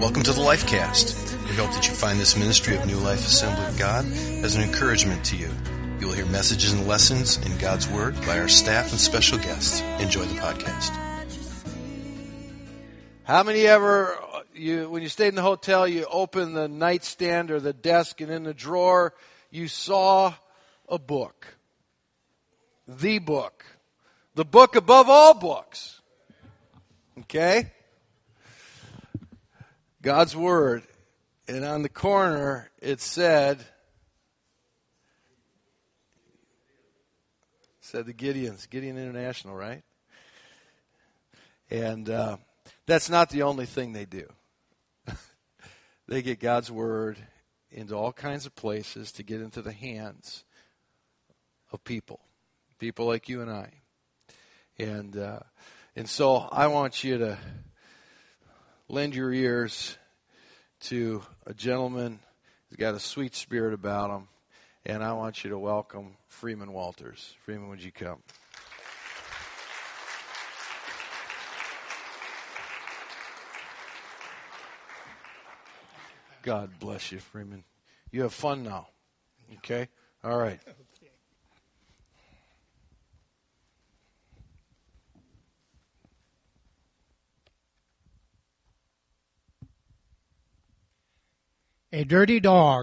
Welcome to the LifeCast. We hope that you find this ministry of New Life Assembly of God as an encouragement to you. You will hear messages and lessons in God's Word by our staff and special guests. Enjoy the podcast. How many ever, when you stayed in the hotel, you opened the nightstand or the desk, and in the drawer you saw a book? The book. The book above all books. Okay? God's Word. And on the corner it said the Gideons, Gideon International, right? And that's not the only thing they do. They get God's Word into all kinds of places to get into the hands of people like you and I. And so I want you to lend your ears to a gentleman who's got a sweet spirit about him, and I want you to welcome Freeman Walters. Freeman, would you come? God bless you, Freeman. You have fun now. Okay? All right. A dirty dog.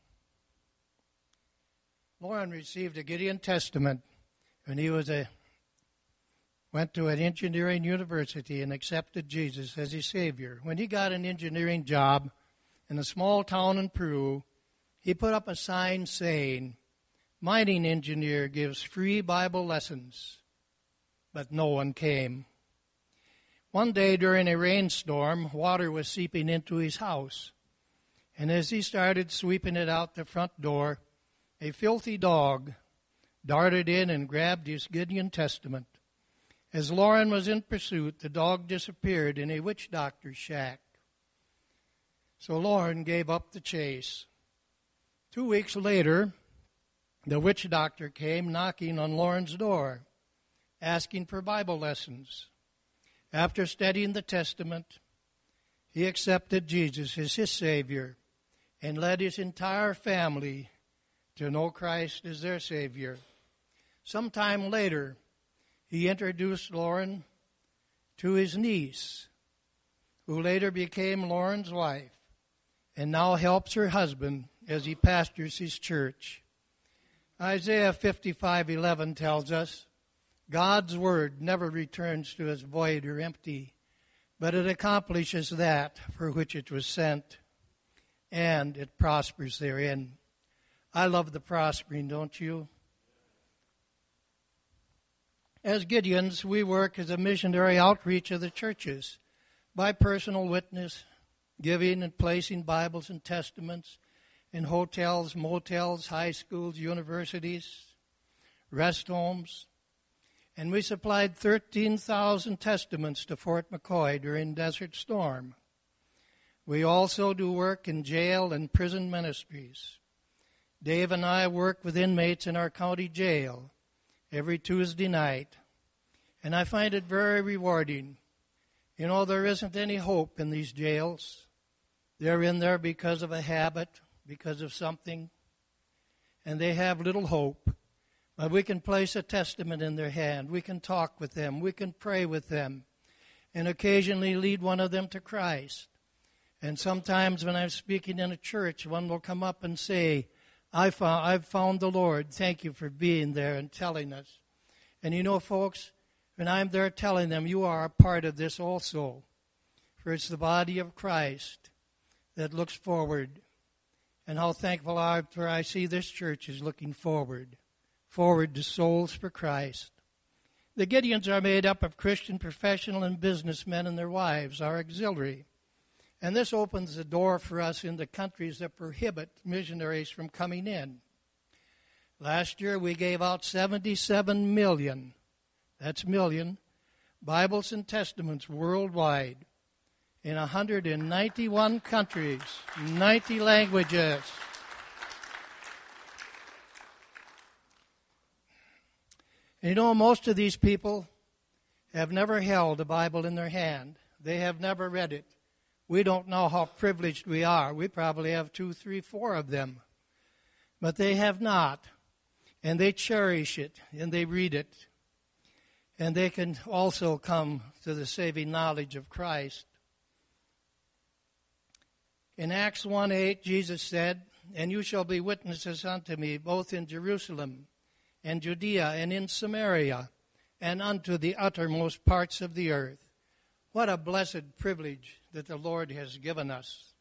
Lauren received a Gideon Testament when he went to an engineering university and accepted Jesus as his Savior. When he got an engineering job in a small town in Peru, he put up a sign saying, "Mining engineer gives free Bible lessons," but no one came. One day during a rainstorm, water was seeping into his house. And as he started sweeping it out the front door, a filthy dog darted in and grabbed his Gideon Testament. As Lauren was in pursuit, the dog disappeared in a witch doctor's shack. So Lauren gave up the chase. 2 weeks later, the witch doctor came knocking on Lauren's door, asking for Bible lessons. After studying the Testament, he accepted Jesus as his Savior and led his entire family to know Christ as their Savior. Sometime later, he introduced Lauren to his niece, who later became Lauren's wife, and now helps her husband as he pastors his church. Isaiah 55:11 tells us, God's Word never returns to us void or empty, but it accomplishes that for which it was sent, and it prospers therein. I love the prospering, don't you? As Gideons, we work as a missionary outreach of the churches by personal witness, giving and placing Bibles and Testaments in hotels, motels, high schools, universities, rest homes. And we supplied 13,000 Testaments to Fort McCoy during Desert Storm. We also do work in jail and prison ministries. Dave and I work with inmates in our county jail every Tuesday night, and I find it very rewarding. You know, there isn't any hope in these jails. They're in there because of a habit, because of something, and they have little hope. But we can place a testament in their hand. We can talk with them. We can pray with them, and occasionally lead one of them to Christ. And sometimes when I'm speaking in a church, one will come up and say, I've found the Lord. Thank you for being there and telling us. And you know, folks, when I'm there telling them, you are a part of this also. For it's the body of Christ that looks forward. And how thankful I see this church is looking forward to souls for Christ. The Gideons are made up of Christian professional and businessmen and their wives, our auxiliary. And this opens the door for us into countries that prohibit missionaries from coming in. Last year we gave out 77 million, that's million, Bibles and Testaments worldwide in 191 countries, 90 languages. And you know, most of these people have never held a Bible in their hand. They have never read it. We don't know how privileged we are. We probably have 2, 3, 4 of them. But they have not. And they cherish it, and they read it. And they can also come to the saving knowledge of Christ. In Acts 1:8, Jesus said, "And you shall be witnesses unto me, both in Jerusalem and Judea and in Samaria, and unto the uttermost parts of the earth." What a blessed privilege that the Lord has given us.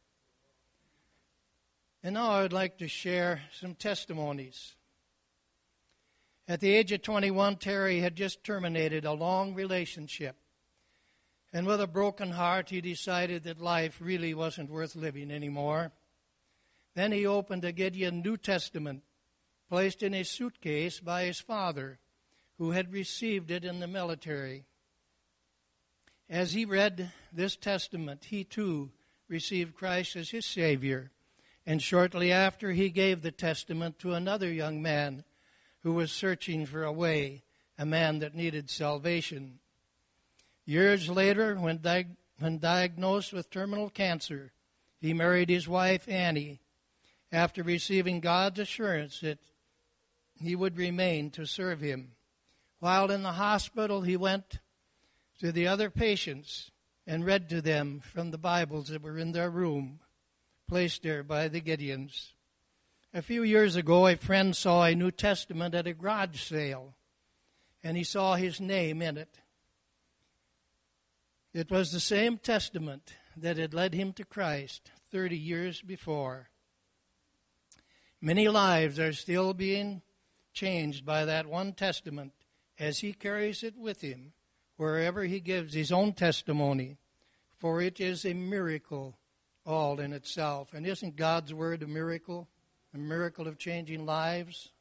And now I would like to share some testimonies. At the age of 21, Terry had just terminated a long relationship. And with a broken heart, he decided that life really wasn't worth living anymore. Then he opened a Gideon New Testament, placed in a suitcase by his father, who had received it in the military. As he read this testament, he too received Christ as his Savior. And shortly after, he gave the testament to another young man who was searching for a way, a man that needed salvation. Years later, when diagnosed with terminal cancer, he married his wife, Annie, after receiving God's assurance that he would remain to serve him. While in the hospital, he went to the other patients and read to them from the Bibles that were in their room, placed there by the Gideons. A few years ago, a friend saw a New Testament at a garage sale, and he saw his name in it. It was the same testament that had led him to Christ 30 years before. Many lives are still being changed by that one testament as he carries it with him wherever he gives his own testimony, for it is a miracle all in itself. And isn't God's Word a miracle of changing lives?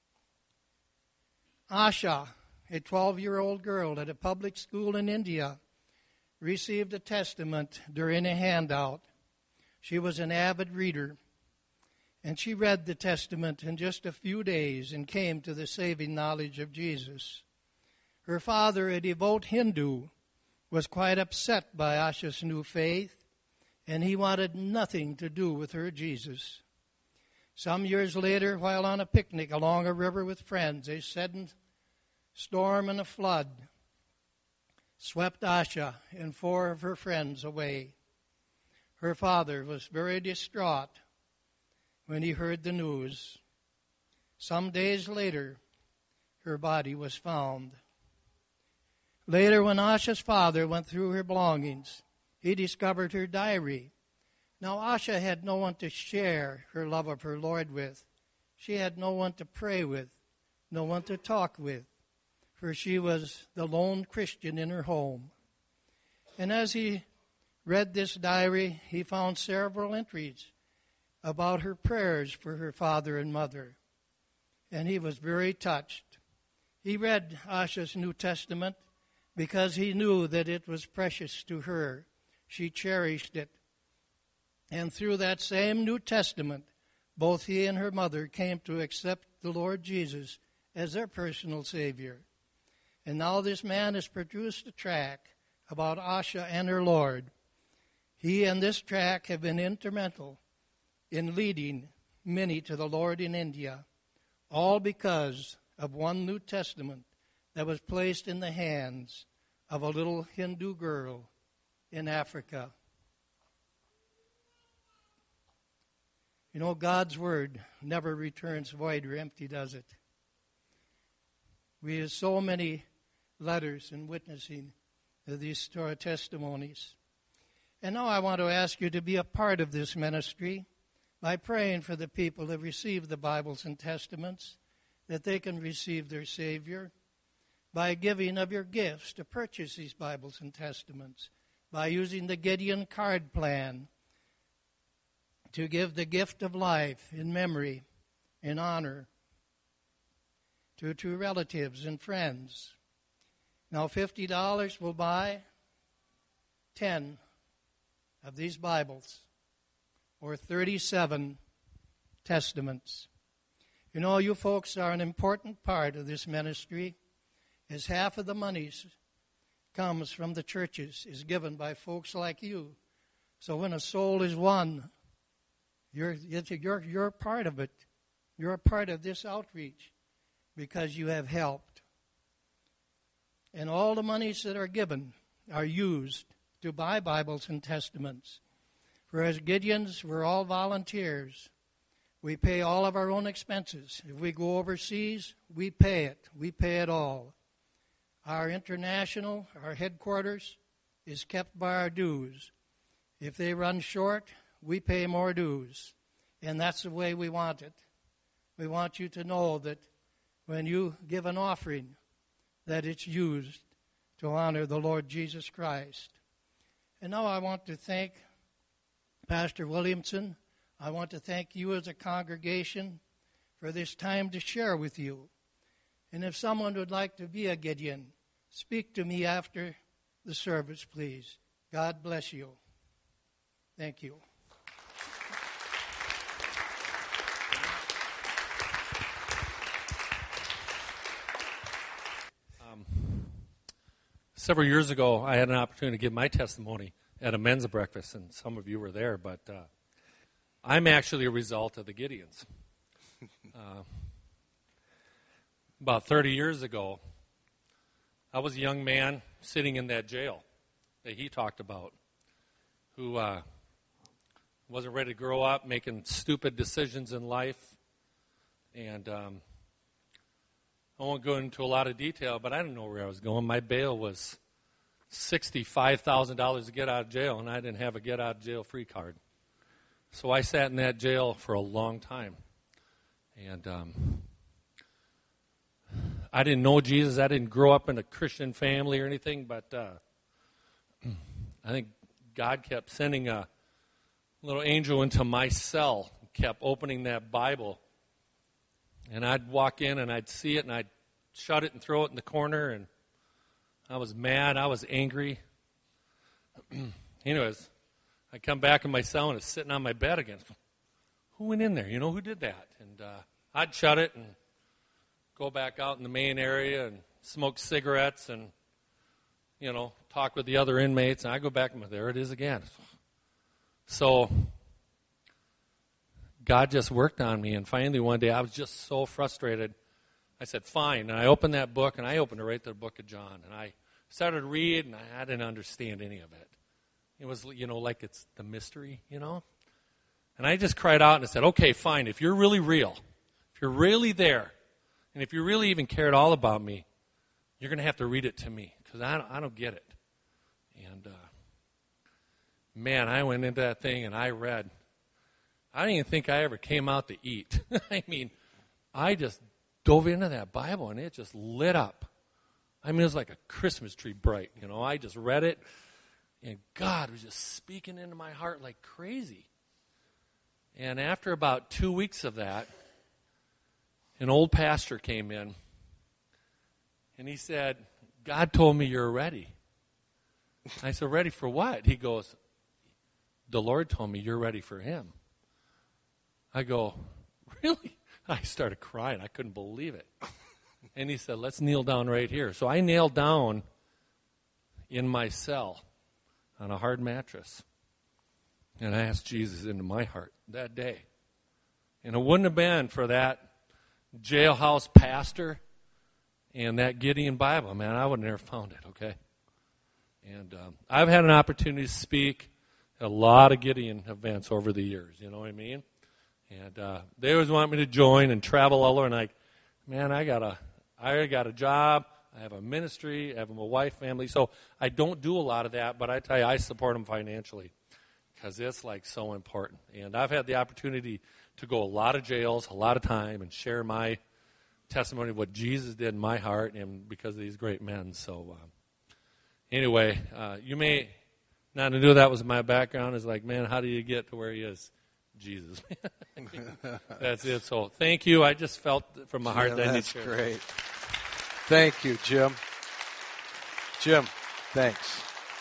Asha, a 12-year-old girl at a public school in India, received a testament during a handout. She was an avid reader, and she read the testament in just a few days and came to the saving knowledge of Jesus. Her father, a devout Hindu, was quite upset by Asha's new faith, and he wanted nothing to do with her Jesus. Some years later, while on a picnic along a river with friends, a sudden storm and a flood swept Asha and 4 of her friends away. Her father was very distraught when he heard the news. Some days later, her body was found. Later, when Asha's father went through her belongings, he discovered her diary. Now, Asha had no one to share her love of her Lord with. She had no one to pray with, no one to talk with, for she was the lone Christian in her home. And as he read this diary, he found several entries about her prayers for her father and mother. And he was very touched. He read Asha's New Testament because he knew that it was precious to her. She cherished it. And through that same New Testament, both he and her mother came to accept the Lord Jesus as their personal Savior. And now this man has produced a tract about Asha and her Lord. He and this tract have been instrumental in leading many to the Lord in India, all because of one New Testament that was placed in the hands of a little Hindu girl in Africa. You know, God's Word never returns void or empty, does it? We have so many letters and witnessing of these testimonies. And now I want to ask you to be a part of this ministry by praying for the people that receive the Bibles and Testaments, that they can receive their Savior, by giving of your gifts to purchase these Bibles and Testaments, by using the Gideon card plan to give the gift of life in memory, in honor, to relatives and friends. Now $50 will buy 10 of these Bibles, or 37 Testaments. You know, you folks are an important part of this ministry, as half of the monies comes from the churches, is given by folks like you. So when a soul is won, you're part of it. You're a part of this outreach because you have helped. And all the monies that are given are used to buy Bibles and Testaments. For as Gideons, we're all volunteers. We pay all of our own expenses. If we go overseas, we pay it. We pay it all. Our headquarters is kept by our dues. If they run short, we pay more dues. And that's the way we want it. We want you to know that when you give an offering, that it's used to honor the Lord Jesus Christ. And now I want to thank Pastor Williamson. I want to thank you as a congregation for this time to share with you. And if someone would like to be a Gideon, speak to me after the service, please. God bless you. Thank you. Several years ago, I had an opportunity to give my testimony at a men's breakfast, and some of you were there, but I'm actually a result of the Gideons. About 30 years ago, I was a young man sitting in that jail that he talked about, who wasn't ready to grow up, making stupid decisions in life, and I won't go into a lot of detail, but I didn't know where I was going. My bail was $65,000 to get out of jail, and I didn't have a get-out-of-jail-free card. So I sat in that jail for a long time. And I didn't know Jesus. I didn't grow up in a Christian family or anything, but I think God kept sending a little angel into my cell, kept opening that Bible. And I'd walk in and I'd see it and I'd shut it and throw it in the corner. And I was mad. I was angry. Anyways, I come back in my cell and it's sitting on my bed again. Who went in there? You know, who did that? And I'd shut it and go back out in the main area and smoke cigarettes and, you know, talk with the other inmates. And I go back and there it is again. So God just worked on me, and finally one day I was just so frustrated. I said, fine. And I opened that book, and I opened it right to the book of John. And I started to read, and I didn't understand any of it. It was, you know, like it's the mystery, you know. And I just cried out and I said, okay, fine. If you're really real, if you're really there, and if you really even cared all about me, you're going to have to read it to me, because I don't get it. And, man, I went into that thing, and I read. I didn't even think I ever came out to eat. I mean, I just dove into that Bible, and it just lit up. I mean, it was like a Christmas tree bright. You know, I just read it, and God was just speaking into my heart like crazy. And after about 2 weeks of that, an old pastor came in, and he said, God told me you're ready. I said, ready for what? He goes, the Lord told me you're ready for him. I go, really? I started crying. I couldn't believe it. And he said, let's kneel down right here. So I knelt down in my cell on a hard mattress. And I asked Jesus into my heart that day. And it wouldn't have been for that jailhouse pastor and that Gideon Bible, man, I would have never found it, okay? And I've had an opportunity to speak at a lot of Gideon events over the years, you know what I mean? And they always want me to join and travel all over. And I got a job. I have a ministry. I have a wife, family. So I don't do a lot of that. But I tell you, I support them financially because it's like so important. And I've had the opportunity to go a lot of jails, a lot of time, and share my testimony of what Jesus did in my heart and because of these great men. So anyway, you may not know that was my background. It's like, man, how do you get to where he is? Jesus. That's it. So thank you. I just felt from my heart that I need to share. That's great. Thank you, Jim. Jim, thanks.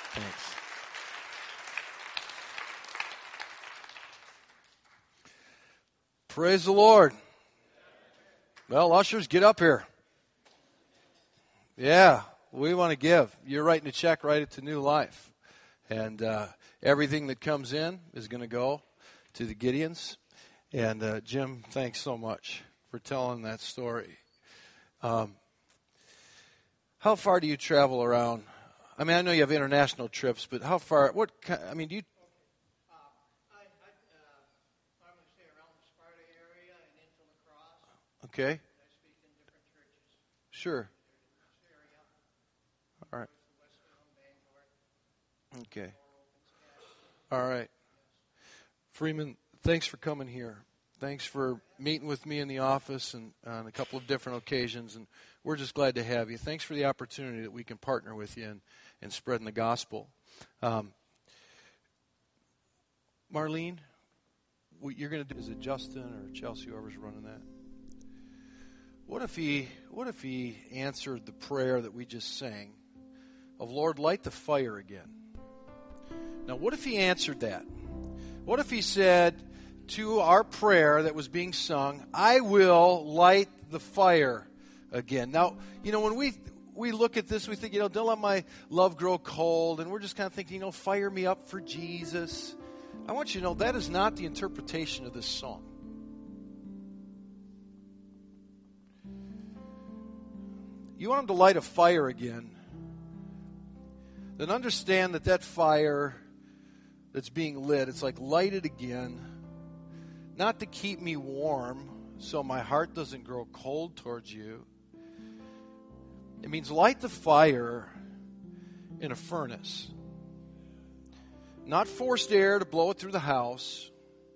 Praise the Lord. Well, ushers, get up here. Yeah, we want to give. You're writing a check, write it to New Life. And everything that comes in is going to go to the Gideons. And Jim, thanks so much for telling that story. How far do you travel around? I mean, I know you have international trips, but how far? Do you? I would say around the Sparta area and into La Crosse. Okay. I speak in different churches. Sure. Area. All right. Bangor. Okay. All right. Freeman, thanks for coming here. Thanks for meeting with me in the office and on a couple of different occasions, and we're just glad to have you. Thanks for the opportunity that we can partner with you in spreading the gospel. Marlene, what you're going to do, is it Justin or Chelsea, whoever's running that? What if he answered the prayer that we just sang of, Lord, light the fire again? Now, what if he answered that? What if he said to our prayer that was being sung, I will light the fire again? Now, when we look at this, we think, don't let my love grow cold, and we're just kind of thinking, fire me up for Jesus. I want you to know that is not the interpretation of this song. You want him to light a fire again, then understand that fire that's being lit, it's like light it again, not to keep me warm so my heart doesn't grow cold towards you. It means light the fire in a furnace. Not forced air to blow it through the house.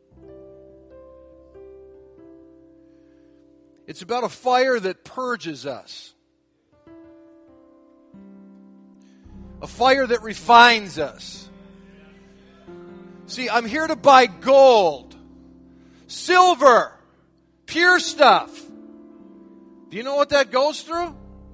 It's about a fire that purges us. A fire that refines us. See, I'm here to buy gold, silver, pure stuff. Do you know what that goes through?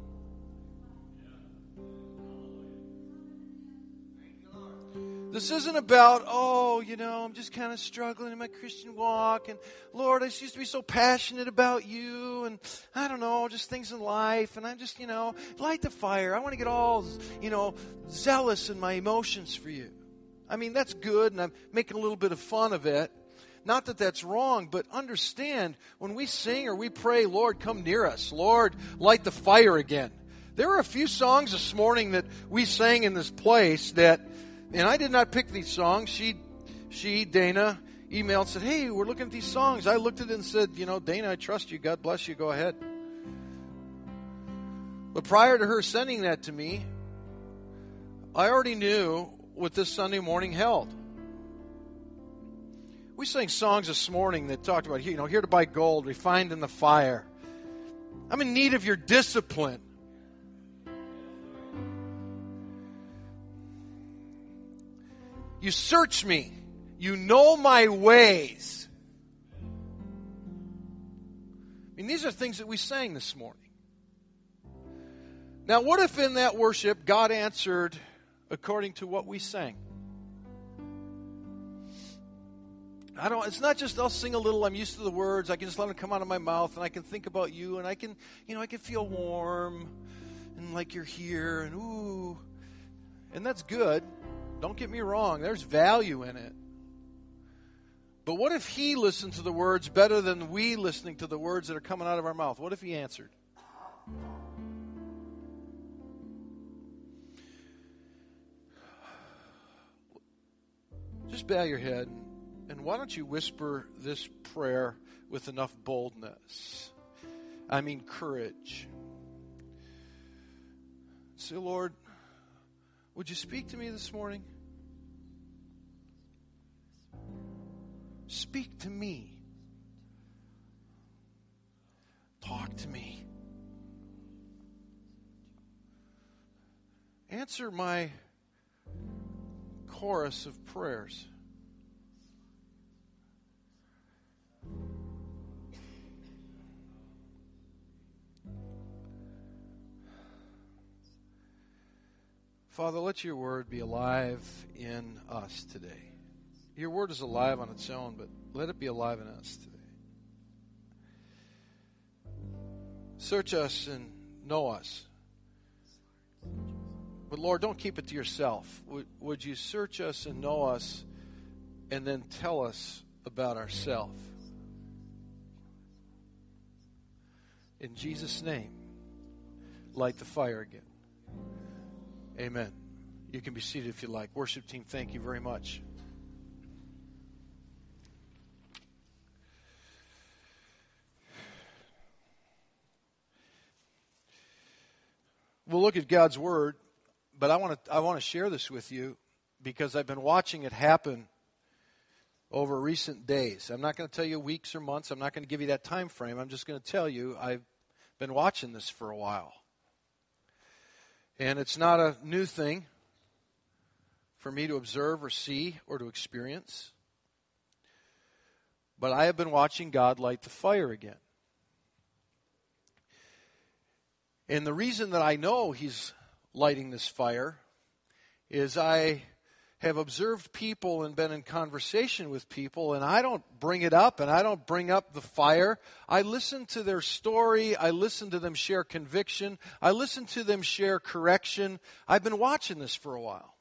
This isn't about, I'm just kind of struggling in my Christian walk. And Lord, I used to be so passionate about you. And I don't know, just things in life. And I just, light the fire. I want to get all, zealous in my emotions for you. I mean, that's good. And I'm making a little bit of fun of it. Not that that's wrong, but understand when we sing or we pray, Lord, come near us. Lord, light the fire again. There were a few songs this morning that we sang in this place that, and I did not pick these songs. She, Dana, emailed and said, hey, we're looking at these songs. I looked at it and said, Dana, I trust you. God bless you. Go ahead. But prior to her sending that to me, I already knew what this Sunday morning held. We sang songs this morning that talked about, here to buy gold, refined in the fire. I'm in need of your discipline. You search me. You know my ways. I mean, these are things that we sang this morning. Now, what if in that worship God answered according to what we sang? It's not just I'll sing a little, I'm used to the words, I can just let them come out of my mouth, and I can think about you, and I can feel warm, and like you're here, and ooh. And that's good. Don't get me wrong, there's value in it. But what if he listened to the words better than we listening to the words that are coming out of our mouth? What if he answered? Just bow your head, and why don't you whisper this prayer with enough boldness? I mean courage. Say, Lord, would you speak to me this morning? Speak to me. Talk to me. Answer my chorus of prayers. Father, let your word be alive in us today. Your word is alive on its own, but let it be alive in us today. Search us and know us. But Lord, don't keep it to yourself. Would you search us and know us and then tell us about ourselves? In Jesus' name, light the fire again. Amen. You can be seated if you like. Worship team, thank you very much. We'll look at God's Word, but I want to share this with you because I've been watching it happen over recent days. I'm not going to tell you weeks or months. I'm not going to give you that time frame. I'm just going to tell you I've been watching this for a while. And it's not a new thing for me to observe or see or to experience. But I have been watching God light the fire again. And the reason that I know He's lighting this fire is I have observed people and been in conversation with people, and I don't bring it up, and I don't bring up the fire. I listen to their story. I listen to them share conviction. I listen to them share correction. I've been watching this for a while.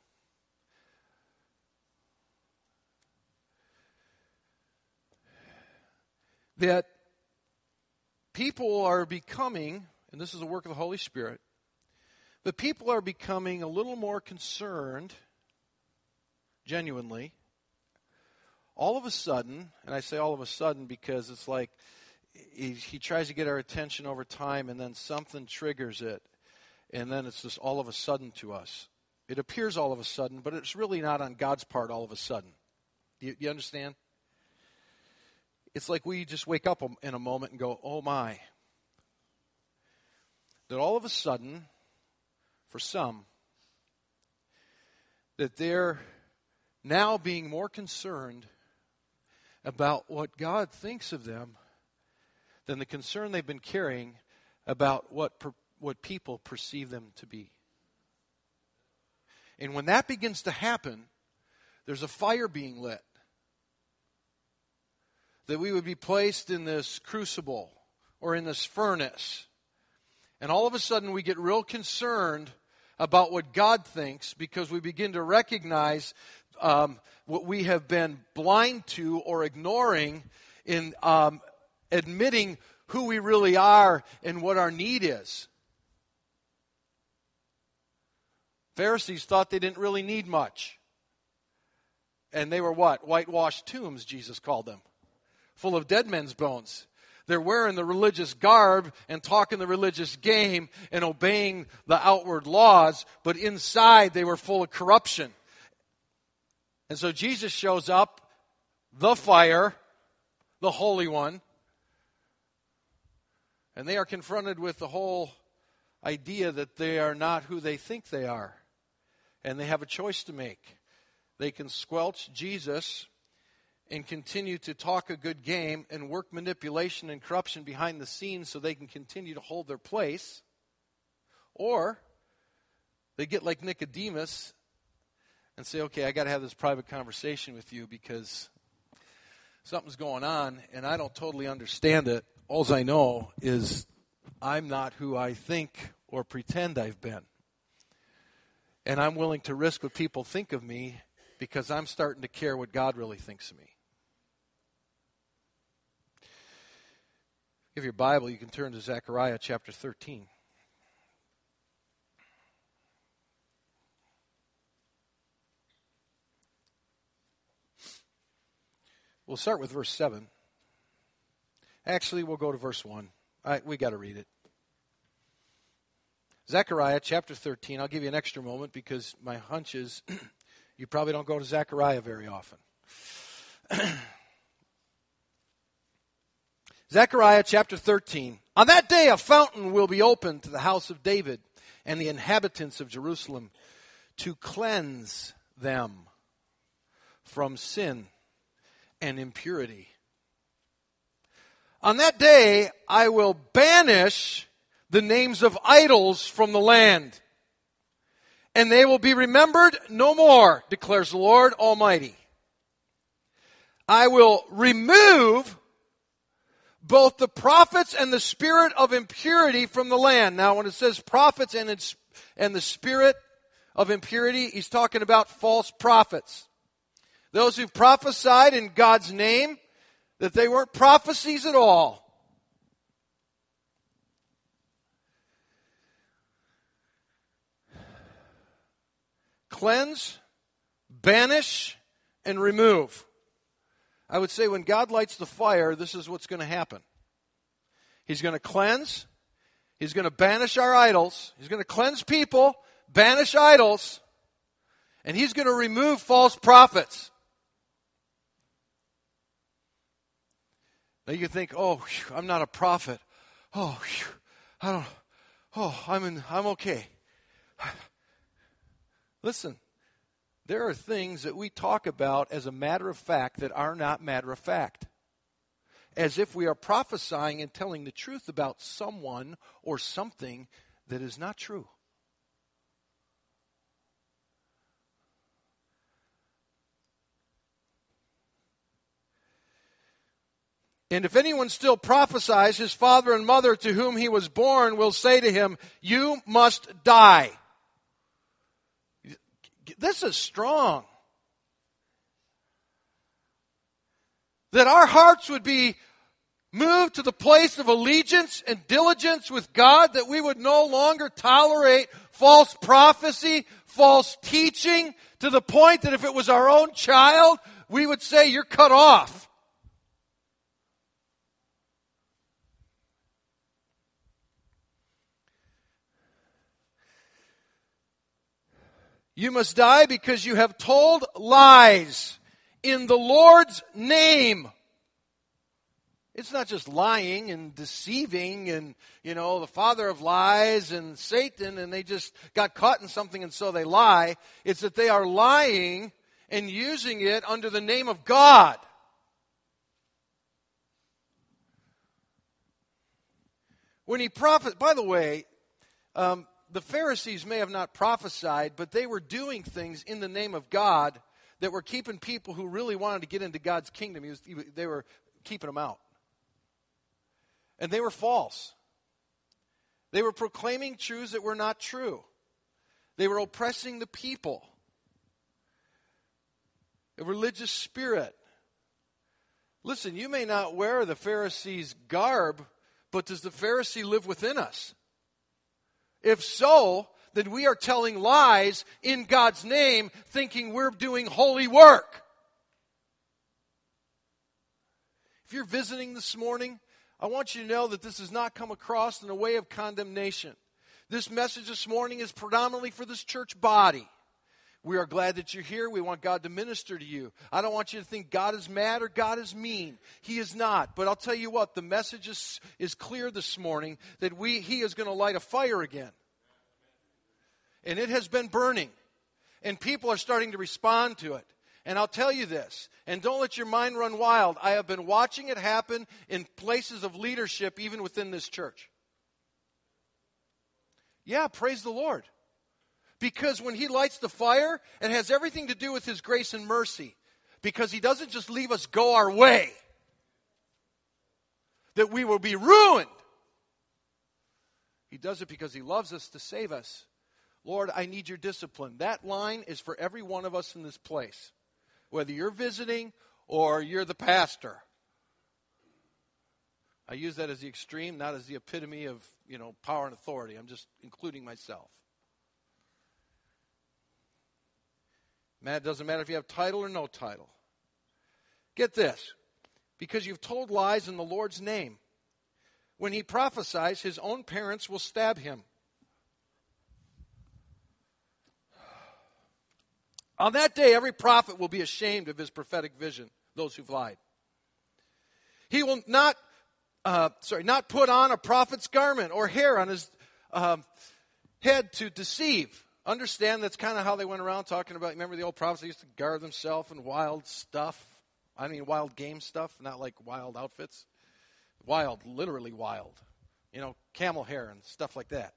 That people are becoming, and this is the work of the Holy Spirit, but people are becoming a little more concerned, genuinely, all of a sudden, and I say all of a sudden because it's like he tries to get our attention over time and then something triggers it, and then it's just all of a sudden to us. It appears all of a sudden, but it's really not on God's part all of a sudden. Do you understand? It's like we just wake up in a moment and go, oh my. That all of a sudden, for some, that they're now being more concerned about what God thinks of them than the concern they've been carrying about what people perceive them to be. And when that begins to happen, there's a fire being lit. That we would be placed in this crucible or in this furnace. And all of a sudden we get real concerned about what God thinks because we begin to recognize what we have been blind to or ignoring in admitting who we really are and what our need is. Pharisees thought they didn't really need much. And they were what? Whitewashed tombs, Jesus called them. Full of dead men's bones. They're wearing the religious garb and talking the religious game and obeying the outward laws, but inside they were full of corruption. And so Jesus shows up, the fire, the Holy One, and they are confronted with the whole idea that they are not who they think they are. And they have a choice to make. They can squelch Jesus and continue to talk a good game and work manipulation and corruption behind the scenes so they can continue to hold their place. Or they get like Nicodemus and say, okay, I got to have this private conversation with you because something's going on and I don't totally understand it. All I know is I'm not who I think or pretend I've been. And I'm willing to risk what people think of me because I'm starting to care what God really thinks of me. If you have your Bible, you can turn to Zechariah chapter 13. We'll start with verse 7. Actually, we'll go to verse 1. We got to read it. Zechariah chapter 13. I'll give you an extra moment because my hunch is you probably don't go to Zechariah very often. Zechariah chapter 13. On that day a fountain will be opened to the house of David and the inhabitants of Jerusalem to cleanse them from sin and impurity. On that day I will banish the names of idols from the land, and they will be remembered no more, declares the Lord Almighty. I will remove both the prophets and the spirit of impurity from the land. Now, when it says prophets and the spirit of impurity, he's talking about false prophets. Those who prophesied in God's name, that they weren't prophecies at all. Cleanse, banish, and remove. I would say when God lights the fire, this is what's going to happen. He's going to cleanse. He's going to banish our idols. He's going to cleanse people, banish idols, and he's going to remove false prophets. Now you can think, oh, whew, I'm not a prophet. Oh, whew, I'm okay. Listen, there are things that we talk about as a matter of fact that are not matter of fact. As if we are prophesying and telling the truth about someone or something that is not true. And if anyone still prophesies, his father and mother to whom he was born will say to him, "You must die." This is strong. That our hearts would be moved to the place of allegiance and diligence with God, that we would no longer tolerate false prophecy, false teaching, to the point that if it was our own child, we would say, "You're cut off." You must die because you have told lies in the Lord's name. It's not just lying and deceiving and, the father of lies and Satan, and they just got caught in something and so they lie. It's that they are lying and using it under the name of God. When he by the way, the Pharisees may have not prophesied, but they were doing things in the name of God that were keeping people who really wanted to get into God's kingdom. They were keeping them out. And they were false. They were proclaiming truths that were not true. They were oppressing the people. A religious spirit. Listen, you may not wear the Pharisee's garb, but does the Pharisee live within us? If so, then we are telling lies in God's name, thinking we're doing holy work. If you're visiting this morning, I want you to know that this does not come across in a way of condemnation. This message this morning is predominantly for this church body. We are glad that you're here. We want God to minister to you. I don't want you to think God is mad or God is mean. He is not. But I'll tell you what, the message is clear this morning that He is going to light a fire again. And it has been burning. And people are starting to respond to it. And I'll tell you this, and don't let your mind run wild. I have been watching it happen in places of leadership, even within this church. Yeah, praise the Lord. Because when He lights the fire, it has everything to do with His grace and mercy. Because He doesn't just leave us go our way, that we will be ruined. He does it because He loves us to save us. Lord, I need your discipline. That line is for every one of us in this place. Whether you're visiting or you're the pastor. I use that as the extreme, not as the epitome of, power and authority. I'm just including myself. Man, it doesn't matter if you have title or no title. Get this. Because you've told lies in the Lord's name. When He prophesies, His own parents will stab Him. On that day, every prophet will be ashamed of his prophetic vision, those who've lied. He will not put on a prophet's garment or hair on his head to deceive. Understand that's kind of how they went around talking about, remember the old prophets, they used to guard themselves in wild stuff. I mean wild game stuff, not like wild outfits. Wild, literally wild. Camel hair and stuff like that.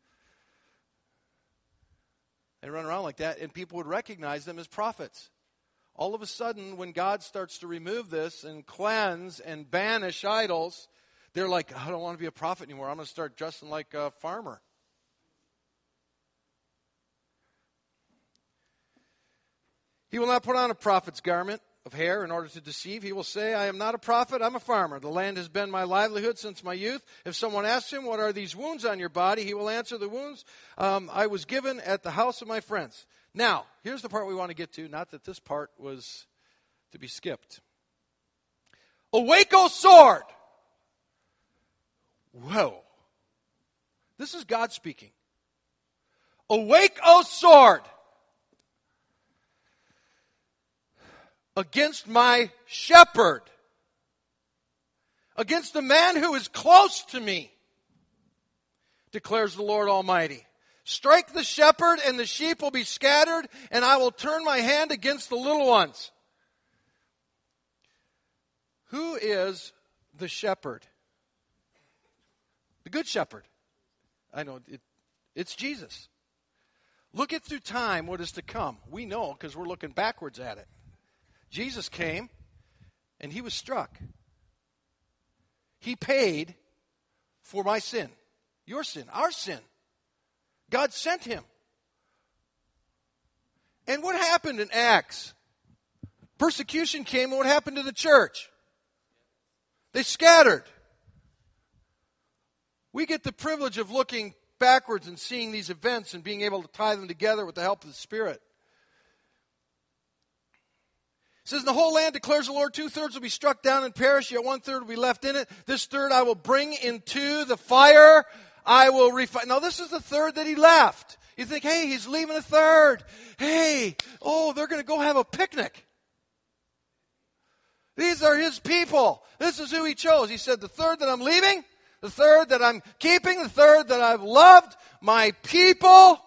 They run around like that, and people would recognize them as prophets. All of a sudden, when God starts to remove this and cleanse and banish idols, they're like, I don't want to be a prophet anymore. I'm going to start dressing like a farmer. He will not put on a prophet's garment of hair in order to deceive. He will say, I am not a prophet, I'm a farmer. The land has been my livelihood since my youth. If someone asks him, what are these wounds on your body? He will answer, the wounds I was given at the house of my friends. Now, here's the part we want to get to, not that this part was to be skipped. Awake, O sword! Whoa. This is God speaking. Awake, O sword! Against my shepherd. Against the man who is close to me, declares the Lord Almighty. Strike the shepherd, and the sheep will be scattered, and I will turn my hand against the little ones. Who is the shepherd? The good shepherd. I know, it's Jesus. Look at through time what is to come. We know because we're looking backwards at it. Jesus came, and he was struck. He paid for my sin, your sin, our sin. God sent him. And what happened in Acts? Persecution came, and what happened to the church? They scattered. We get the privilege of looking backwards and seeing these events and being able to tie them together with the help of the Spirit. It says, in the whole land declares the Lord, 2/3 will be struck down and perish, yet 1/3 will be left in it. This third I will bring into the fire. I will refine. Now this is the third that he left. You think, hey, he's leaving a third. Hey, they're going to go have a picnic. These are his people. This is who he chose. He said, the third that I'm leaving, the third that I'm keeping, the third that I've loved, my people,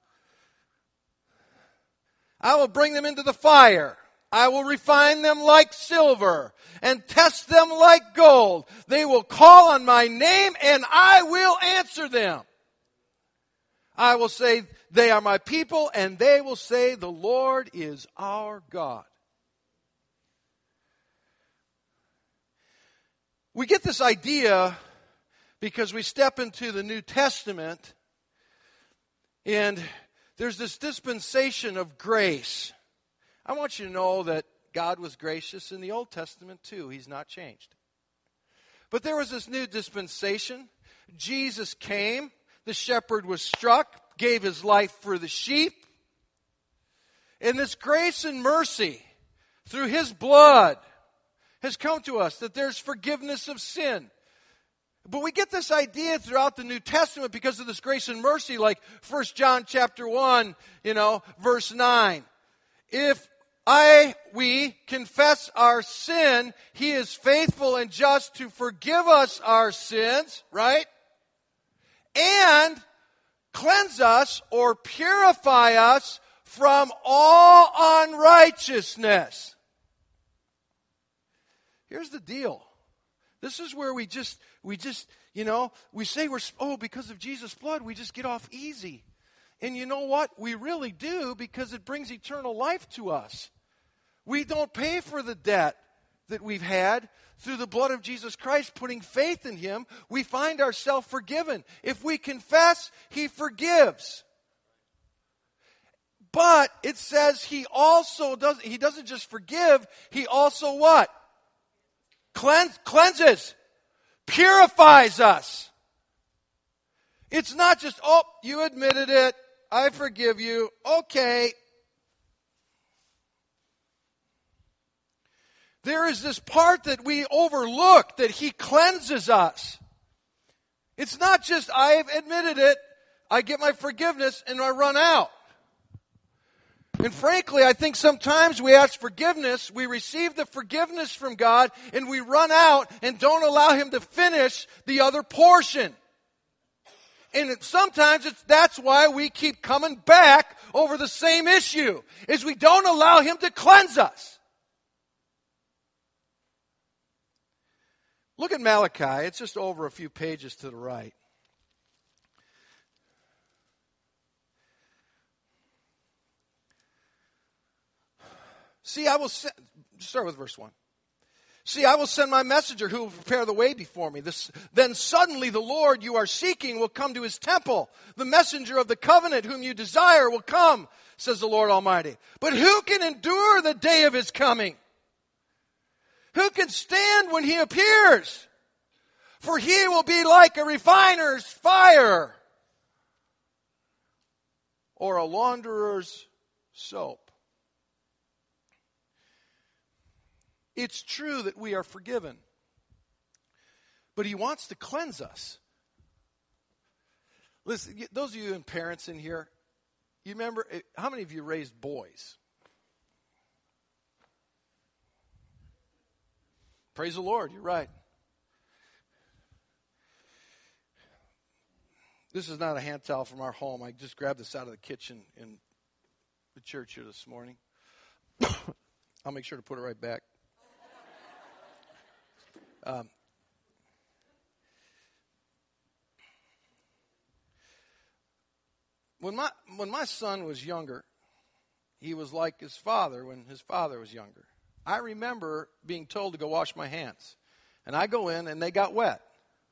I will bring them into the fire. I will refine them like silver and test them like gold. They will call on my name and I will answer them. I will say, they are my people, and they will say, the Lord is our God. We get this idea because we step into the New Testament and there's this dispensation of grace. I want you to know that God was gracious in the Old Testament too. He's not changed. But there was this new dispensation. Jesus came. The shepherd was struck, gave his life for the sheep. And this grace and mercy through his blood has come to us, that there's forgiveness of sin. But we get this idea throughout the New Testament because of this grace and mercy, like 1 John chapter 1, verse 9. If we confess our sin, he is faithful and just to forgive us our sins, right? And cleanse us or purify us from all unrighteousness. Here's the deal. This is where we say because of Jesus' blood, we just get off easy. And you know what? We really do, because it brings eternal life to us. We don't pay for the debt that we've had. Through the blood of Jesus Christ, putting faith in him, we find ourselves forgiven. If we confess, he forgives. But it says he doesn't just forgive, he also what? Cleanses, purifies us. It's not just, you admitted it, I forgive you, okay. There is this part that we overlook, that he cleanses us. It's not just, I've admitted it, I get my forgiveness, and I run out. And frankly, I think sometimes we ask forgiveness, we receive the forgiveness from God, and we run out and don't allow him to finish the other portion. And sometimes that's why we keep coming back over the same issue, is we don't allow him to cleanse us. Look at Malachi. It's just over a few pages to the right. See, I will start with verse 1. See, I will send my messenger who will prepare the way before me. Then suddenly the Lord you are seeking will come to his temple. The messenger of the covenant whom you desire will come, says the Lord Almighty. But who can endure the day of his coming? Who can stand when he appears? For he will be like a refiner's fire or a launderer's soap. It's true that we are forgiven, but he wants to cleanse us. Listen, those of you and parents in here, you remember, how many of you raised boys? Praise the Lord, you're right. This is not a hand towel from our home. I just grabbed this out of the kitchen in the church here this morning. I'll make sure to put it right back. When my son was younger, he was like his father when his father was younger. I remember being told to go wash my hands. And I go in and they got wet.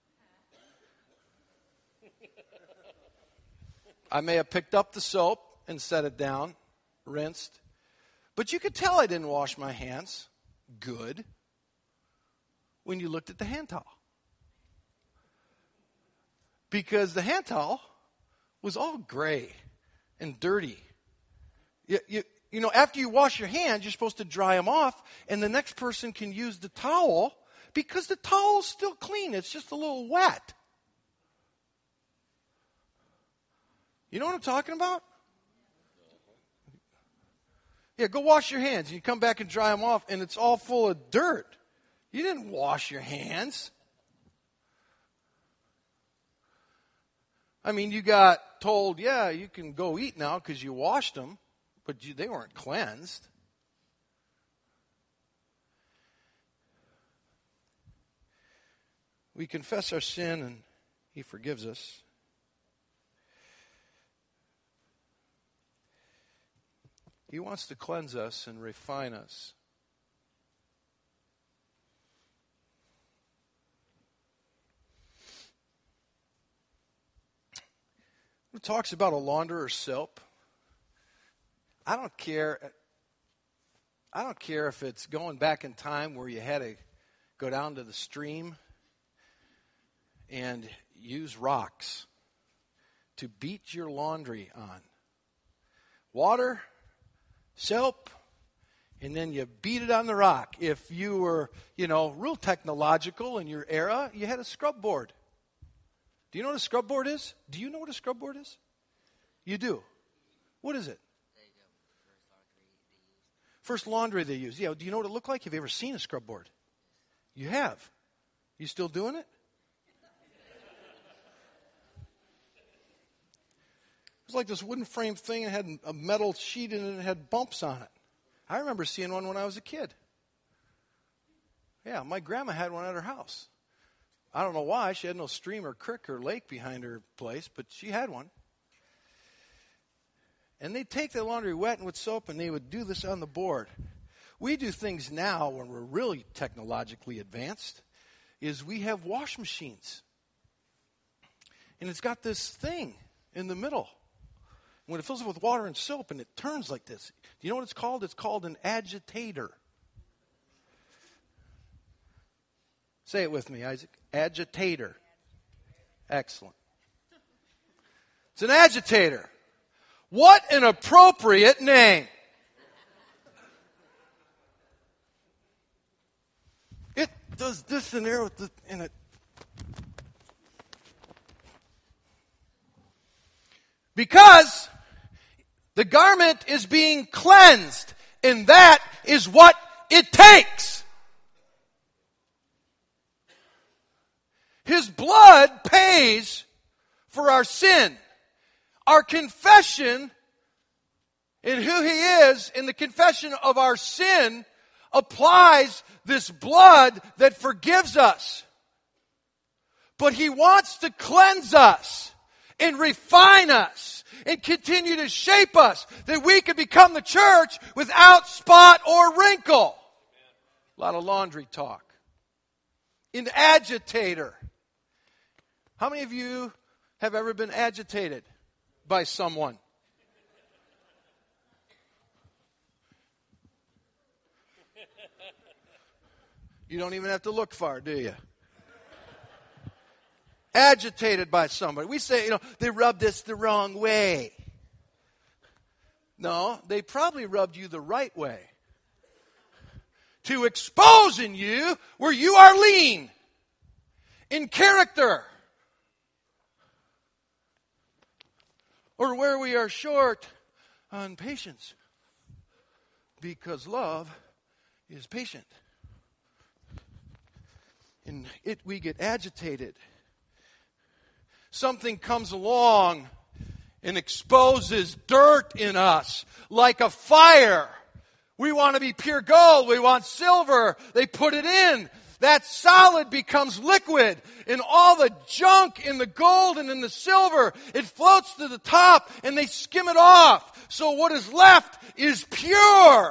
I may have picked up the soap and set it down, rinsed. But you could tell I didn't wash my hands good when you looked at the hand towel. Because the hand towel was all gray and dirty. You know, after you wash your hands, you're supposed to dry them off, and the next person can use the towel because the towel's still clean. It's just a little wet. You know what I'm talking about? Yeah, go wash your hands. And you come back and dry them off, and it's all full of dirt. You didn't wash your hands. I mean, you got told, yeah, you can go eat now because you washed them, but they weren't cleansed. We confess our sin, and he forgives us. He wants to cleanse us and refine us. It talks about a launderer's soap. I don't care if it's going back in time where you had to go down to the stream and use rocks to beat your laundry on. Water, soap, and then you beat it on the rock. If you were, real technological in your era, you had a scrub board. Do you know what a scrub board is? Do you know what a scrub board is? You do. What is it? First laundry they use. Yeah, do you know what it looked like? Have you ever seen a scrub board? You have. You still doing it? It was like this wooden frame thing. It had a metal sheet in it and it had bumps on it. I remember seeing one when I was a kid. Yeah, my grandma had one at her house. I don't know why. She had no stream or creek or lake behind her place, but she had one. And they'd take the laundry wet and with soap, and they would do this on the board. We do things now when we're really technologically advanced, is we have wash machines. And it's got this thing in the middle. When it fills it with water and soap, and it turns like this. Do you know what it's called? It's called an agitator. Say it with me, Isaac. Agitator. Excellent. It's an agitator. What an appropriate name. It does this in there in it. Because the garment is being cleansed, and that is what it takes. His blood pays for our sin. Our confession in who he is, in the confession of our sin, applies this blood that forgives us. But he wants to cleanse us and refine us and continue to shape us that we can become the church without spot or wrinkle. A lot of laundry talk. An agitator. How many of you have ever been agitated by someone? You don't even have to look far, do you? Agitated by somebody. We say, they rubbed us the wrong way. No, they probably rubbed you the right way. To expose in you where you are lean in character. Or where we are short on patience. Because love is patient. And we get agitated. Something comes along and exposes dirt in us like a fire. We want to be pure gold. We want silver. They put it in. That solid becomes liquid. And all the junk in the gold and in the silver, it floats to the top and they skim it off. So what is left is pure.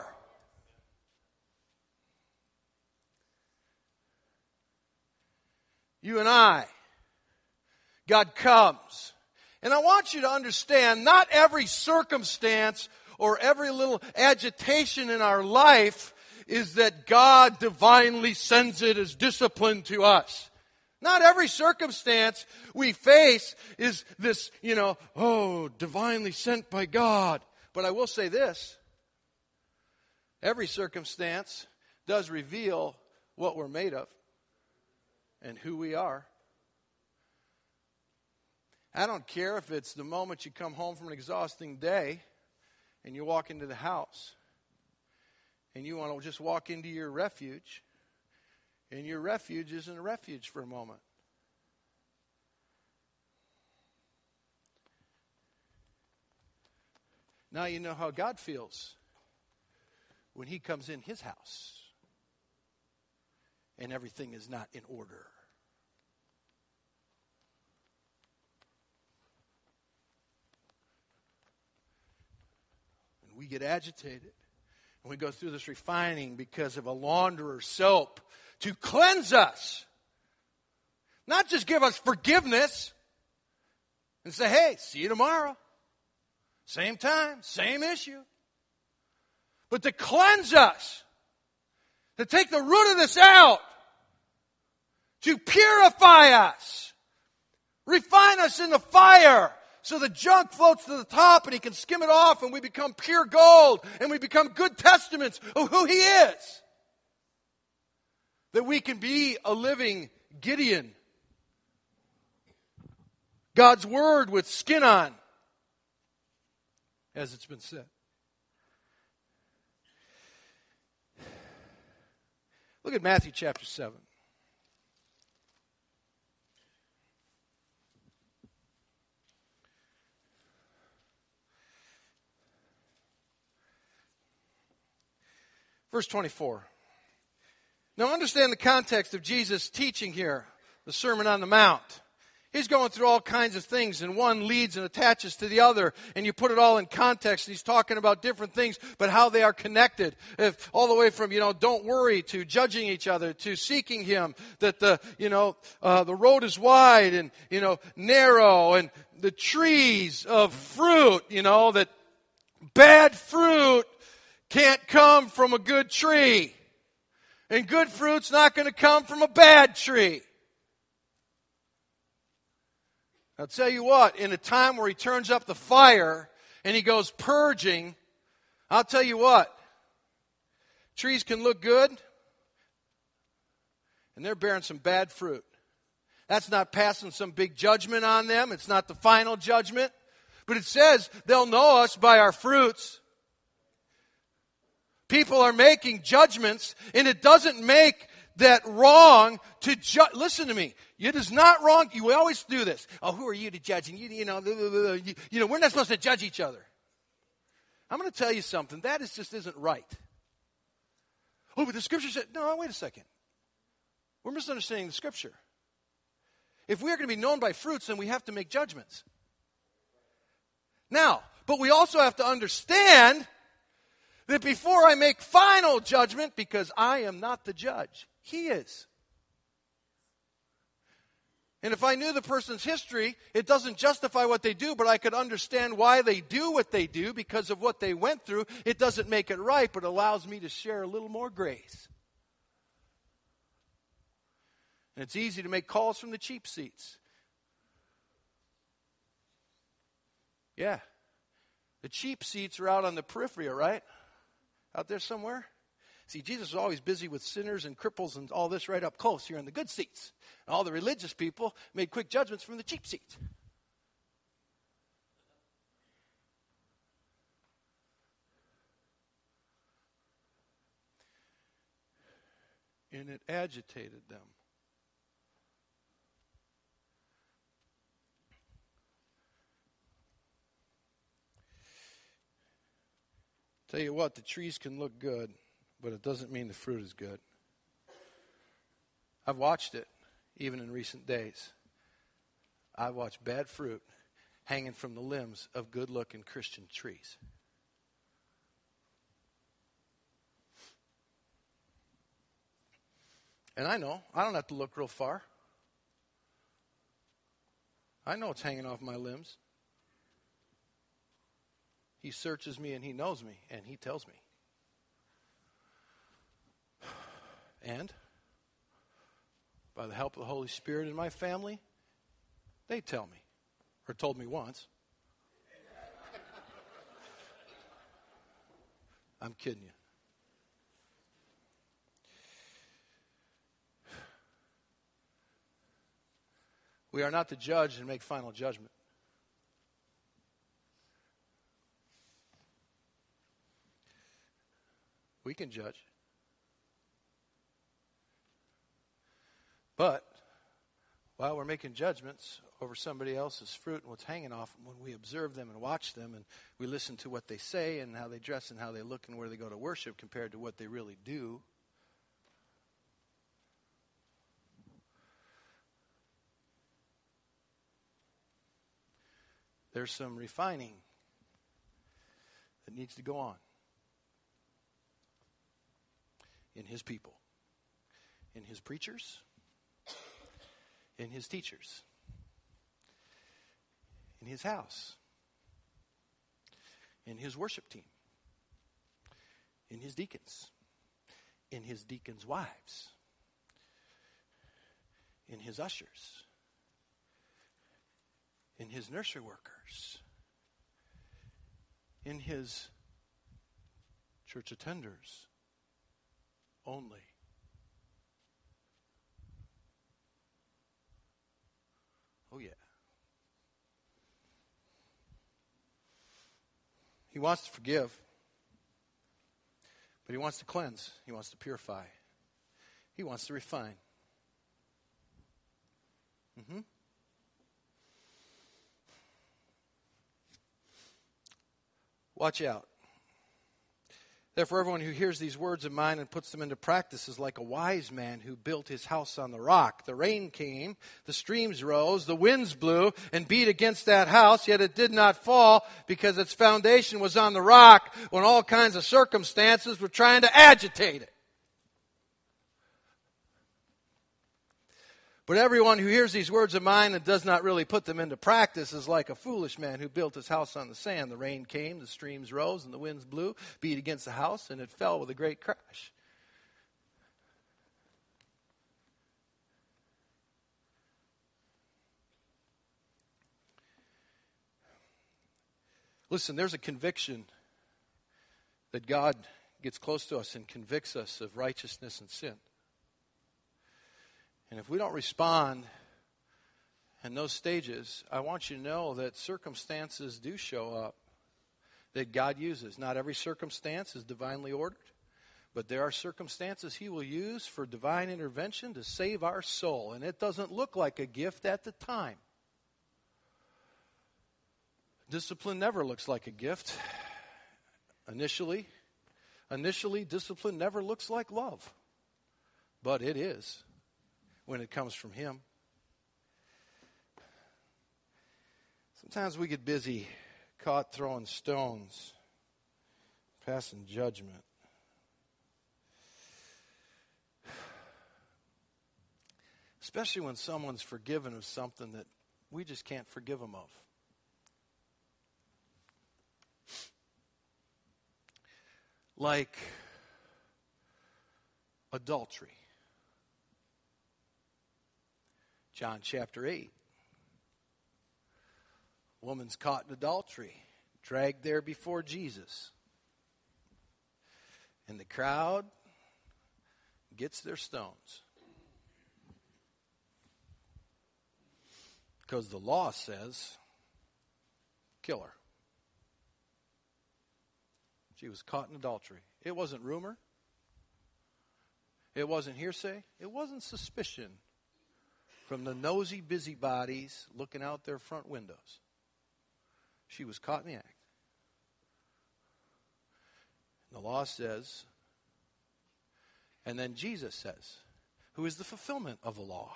You and I, God comes. And I want you to understand, not every circumstance or every little agitation in our life is that God divinely sends it as discipline to us. Not every circumstance we face is this, divinely sent by God. But I will say this. Every circumstance does reveal what we're made of and who we are. I don't care if it's the moment you come home from an exhausting day and you walk into the house and you want to just walk into your refuge, and your refuge isn't a refuge for a moment. Now you know how God feels when He comes in His house and everything is not in order. And we get agitated. And we go through this refining because of a launderer's soap to cleanse us. Not just give us forgiveness and say, hey, see you tomorrow. Same time, same issue. But to cleanse us. To take the root of this out. To purify us. Refine us in the fire. So the junk floats to the top and He can skim it off and we become pure gold and we become good testaments of who He is. That we can be a living Gideon. God's Word with skin on, as it's been said. Look at Matthew chapter 7. Verse 24. Now understand the context of Jesus' teaching here, the Sermon on the Mount. He's going through all kinds of things, and one leads and attaches to the other, and you put it all in context, and He's talking about different things, but how they are connected. All the way from, don't worry, to judging each other, to seeking Him, that the road is wide and, narrow, and the trees of fruit, that bad fruit can't come from a good tree. And good fruit's not going to come from a bad tree. I'll tell you what, in a time where He turns up the fire and He goes purging, I'll tell you what, trees can look good and they're bearing some bad fruit. That's not passing some big judgment on them. It's not the final judgment. But it says they'll know us by our fruits. People are making judgments, and it doesn't make that wrong to judge. Listen to me. It is not wrong. We always do this. Oh, who are you to judge? And we're not supposed to judge each other. I'm going to tell you something. That just isn't right. Oh, but the Scripture said, no, wait a second. We're misunderstanding the Scripture. If we are going to be known by fruits, then we have to make judgments. Now, but we also have to understand That before I make final judgment, because I am not the judge, He is. And if I knew the person's history, it doesn't justify what they do, but I could understand why they do what they do because of what they went through. It doesn't make it right, but allows me to share a little more grace. And it's easy to make calls from the cheap seats. Yeah. The cheap seats are out on the periphery, right? Out there somewhere. See, Jesus was always busy with sinners and cripples and all this right up close here in the good seats. And all the religious people made quick judgments from the cheap seats. And it agitated them. Tell you what, the trees can look good, but it doesn't mean the fruit is good. I've watched it, even in recent days. I've watched bad fruit hanging from the limbs of good-looking Christian trees. And I know, I don't have to look real far. I know it's hanging off my limbs. He searches me and He knows me and He tells me. And by the help of the Holy Spirit in my family, they tell me, or told me once. I'm kidding you. We are not to judge and make final judgment. We can judge. But while we're making judgments over somebody else's fruit and what's hanging off them, when we observe them and watch them and we listen to what they say and how they dress and how they look and where they go to worship compared to what they really do, there's some refining that needs to go on in His people, in His preachers, in His teachers, in His house, in His worship team, in His deacons, in His deacons' wives, in His ushers, in His nursery workers, in His church attenders only. Oh, yeah. He wants to forgive, but He wants to cleanse. He wants to purify. He wants to refine. Watch out. Therefore, everyone who hears these words of mine and puts them into practice is like a wise man who built his house on the rock. The rain came, the streams rose, the winds blew and beat against that house, yet it did not fall because its foundation was on the rock when all kinds of circumstances were trying to agitate it. But everyone who hears these words of mine and does not really put them into practice is like a foolish man who built his house on the sand. The rain came, the streams rose, and the winds blew, beat against the house, and it fell with a great crash. Listen, there's a conviction that God gets close to us and convicts us of righteousness and sin. And if we don't respond in those stages, I want you to know that circumstances do show up that God uses. Not every circumstance is divinely ordered, but there are circumstances He will use for divine intervention to save our soul. And it doesn't look like a gift at the time. Discipline never looks like a gift. Initially, discipline never looks like love. But it is when it comes from Him. Sometimes we get busy caught throwing stones. Passing judgment. Especially when someone's forgiven of something that we just can't forgive them of. Like adultery. John chapter 8. Woman's caught in adultery, dragged there before Jesus. And the crowd gets their stones. Because the law says, kill her. She was caught in adultery. It wasn't rumor. It wasn't hearsay. It wasn't suspicion from the nosy busybodies looking out their front windows. She was caught in the act. And the law says, and then Jesus says, who is the fulfillment of the law.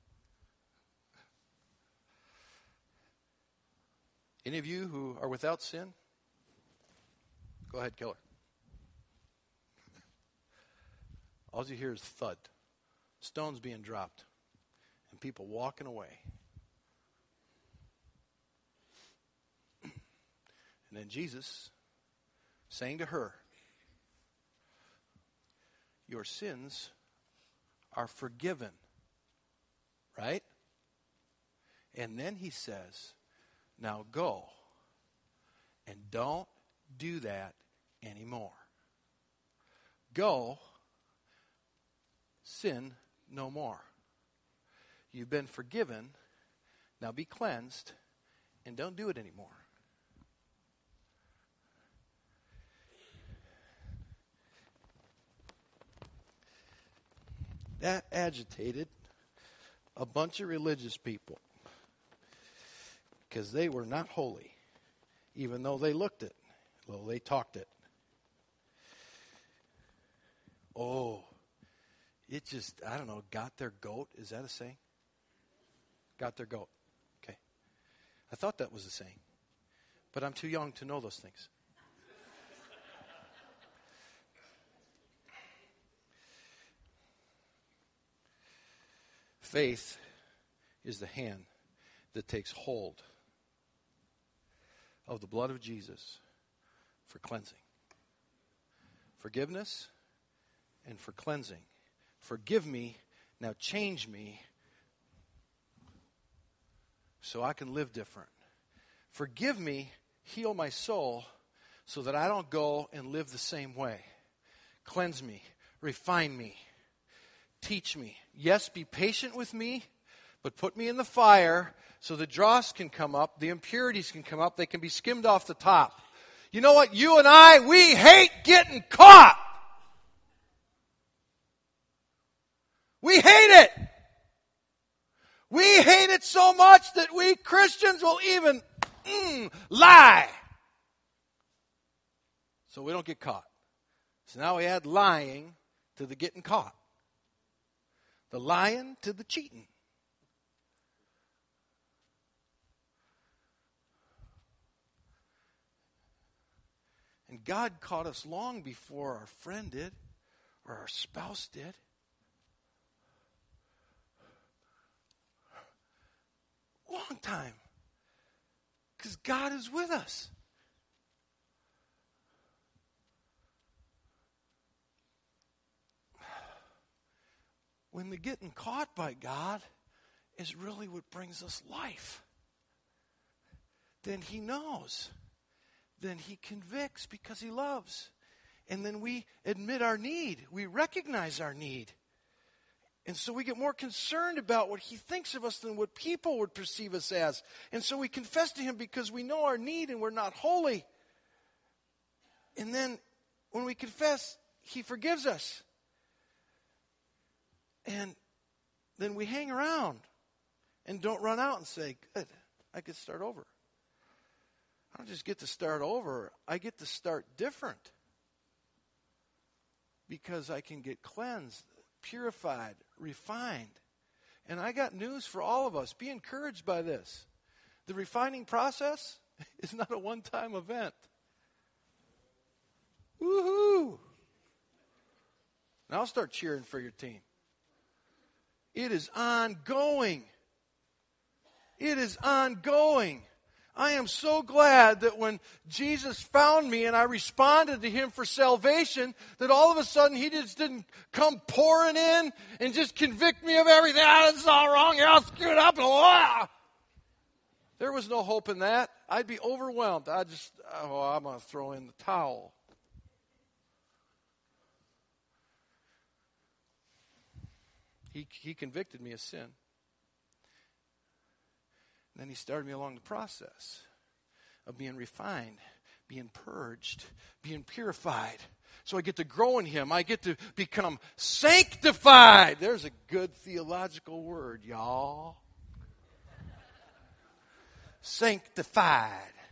Any of you who are without sin, go ahead, kill her. All you hear is thud, stones being dropped, and people walking away. And then Jesus saying to her, your sins are forgiven. Right? And then he says, now go and don't do that anymore. Go, sin no more. You've been forgiven, now be cleansed, and don't do it anymore. That agitated a bunch of religious people because they were not holy, even though they looked it, though they talked it. Oh, it just, I don't know, got their goat. Is that a saying? Got their goat. Okay. I thought that was a saying, but I'm too young to know those things. Faith is the hand that takes hold of the blood of Jesus for cleansing. Forgiveness and for cleansing. Forgive me, now change me so I can live different. Forgive me, heal my soul so that I don't go and live the same way. Cleanse me, refine me. Teach me. Yes, be patient with me, but put me in the fire so the dross can come up, the impurities can come up, they can be skimmed off the top. You know what? You and I, we hate getting caught. We hate it. We hate it so much that we Christians will even lie. So we don't get caught. So now we add lying to the getting caught. The lying to the cheating. And God caught us long before our friend did or our spouse did. Long time. Because God is with us. When the getting caught by God is really what brings us life. Then he knows. Then he convicts because he loves. And then we admit our need. We recognize our need. And so we get more concerned about what he thinks of us than what people would perceive us as. And so we confess to him because we know our need and we're not holy. And then when we confess, he forgives us. And then we hang around and don't run out and say, good, I could start over. I don't just get to start over. I get to start different. Because I can get cleansed, purified, refined. And I got news for all of us. Be encouraged by this. The refining process is not a one-time event. Woohoo! Now I'll start cheering for your team. It is ongoing. It is ongoing. I am so glad that when Jesus found me and I responded to him for salvation, that all of a sudden he just didn't come pouring in and just convict me of everything. This is all wrong. You're all screwed up. There was no hope in that. I'd be overwhelmed. I'm going to throw in the towel. He convicted me of sin. And then he started me along the process of being refined, being purged, being purified. So I get to grow in him. I get to become sanctified. There's a good theological word, y'all. Sanctified.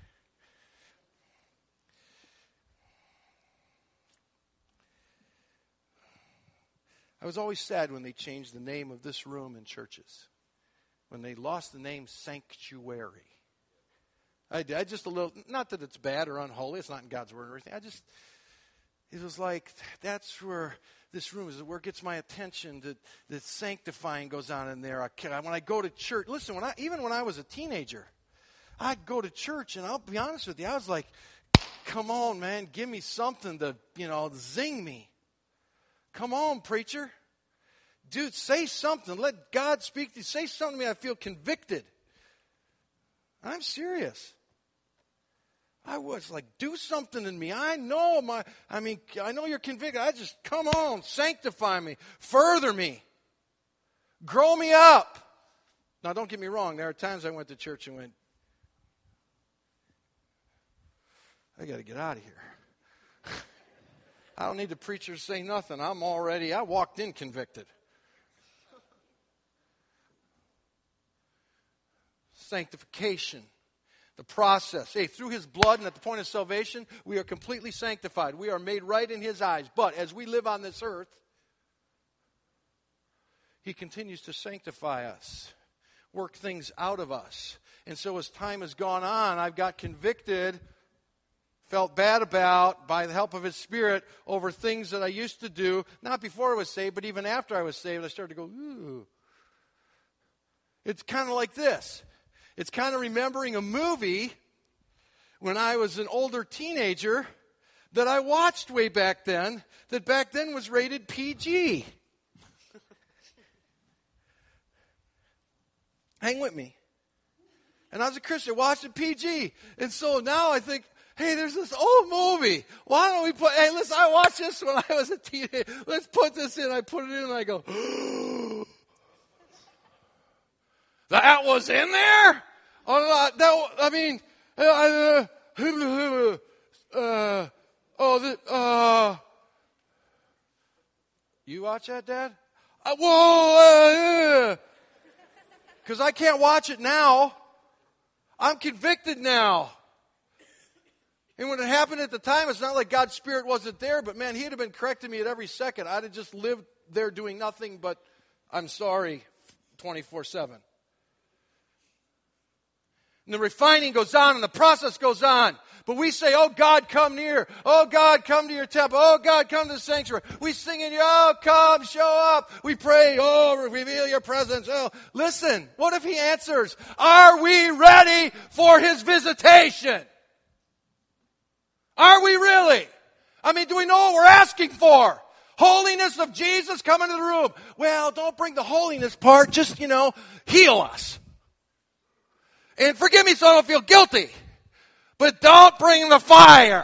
I was always sad when they changed the name of this room in churches. When they lost the name sanctuary. I just a little, not that it's bad or unholy, it's not in God's word or anything. It was like, that's where this room is, where it gets my attention, that sanctifying goes on in there. When I go to church, listen, even when I was a teenager, I'd go to church, and I'll be honest with you, I was like, come on, man, give me something to, zing me. Come on, preacher. Dude, say something. Let God speak to you. Say something to me. I feel convicted. I'm serious. I was like, do something in me. I know you're convicted. Come on, sanctify me. Further me. Grow me up. Now, don't get me wrong. There are times I went to church and went, I got to get out of here. I don't need the preacher to say nothing. I walked in convicted. Sanctification, the process. Hey, through his blood and at the point of salvation, we are completely sanctified. We are made right in his eyes. But as we live on this earth, he continues to sanctify us, work things out of us. And so as time has gone on, I've got convicted, felt bad about, by the help of his Spirit, over things that I used to do, not before I was saved, but even after I was saved, I started to go, ooh. It's kind of like this. It's kind of remembering a movie when I was an older teenager that I watched way back then, that back then was rated PG. Hang with me. And I was a Christian, watched it PG. And so now I think, hey, there's this old movie. Why don't we listen, I watched this when I was a teenager. Let's put this in. I put it in and I go, that was in there? You watch that, Dad? Because I can't watch it now. I'm convicted now. And when it happened at the time, it's not like God's Spirit wasn't there, but man, he'd have been correcting me at every second. I'd have just lived there doing nothing but, I'm sorry, 24/7. And the refining goes on and the process goes on. But we say, oh God, come near. Oh God, come to your temple. Oh God, come to the sanctuary. We sing in you, oh come, show up. We pray, oh reveal your presence. Oh, listen, what if he answers? Are we ready for his visitation? Are we really? Do we know what we're asking for? Holiness of Jesus, come into the room. Well, don't bring the holiness part. Just, heal us. And forgive me so I don't feel guilty. But don't bring the fire.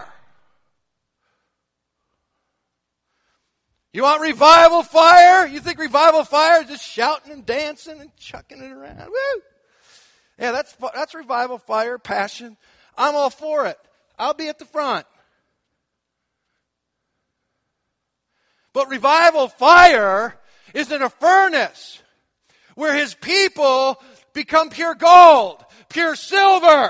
You want revival fire? You think revival fire is just shouting and dancing and chucking it around? Woo! Yeah, that's revival fire, passion. I'm all for it. I'll be at the front. But revival fire is in a furnace where his people become pure gold, pure silver.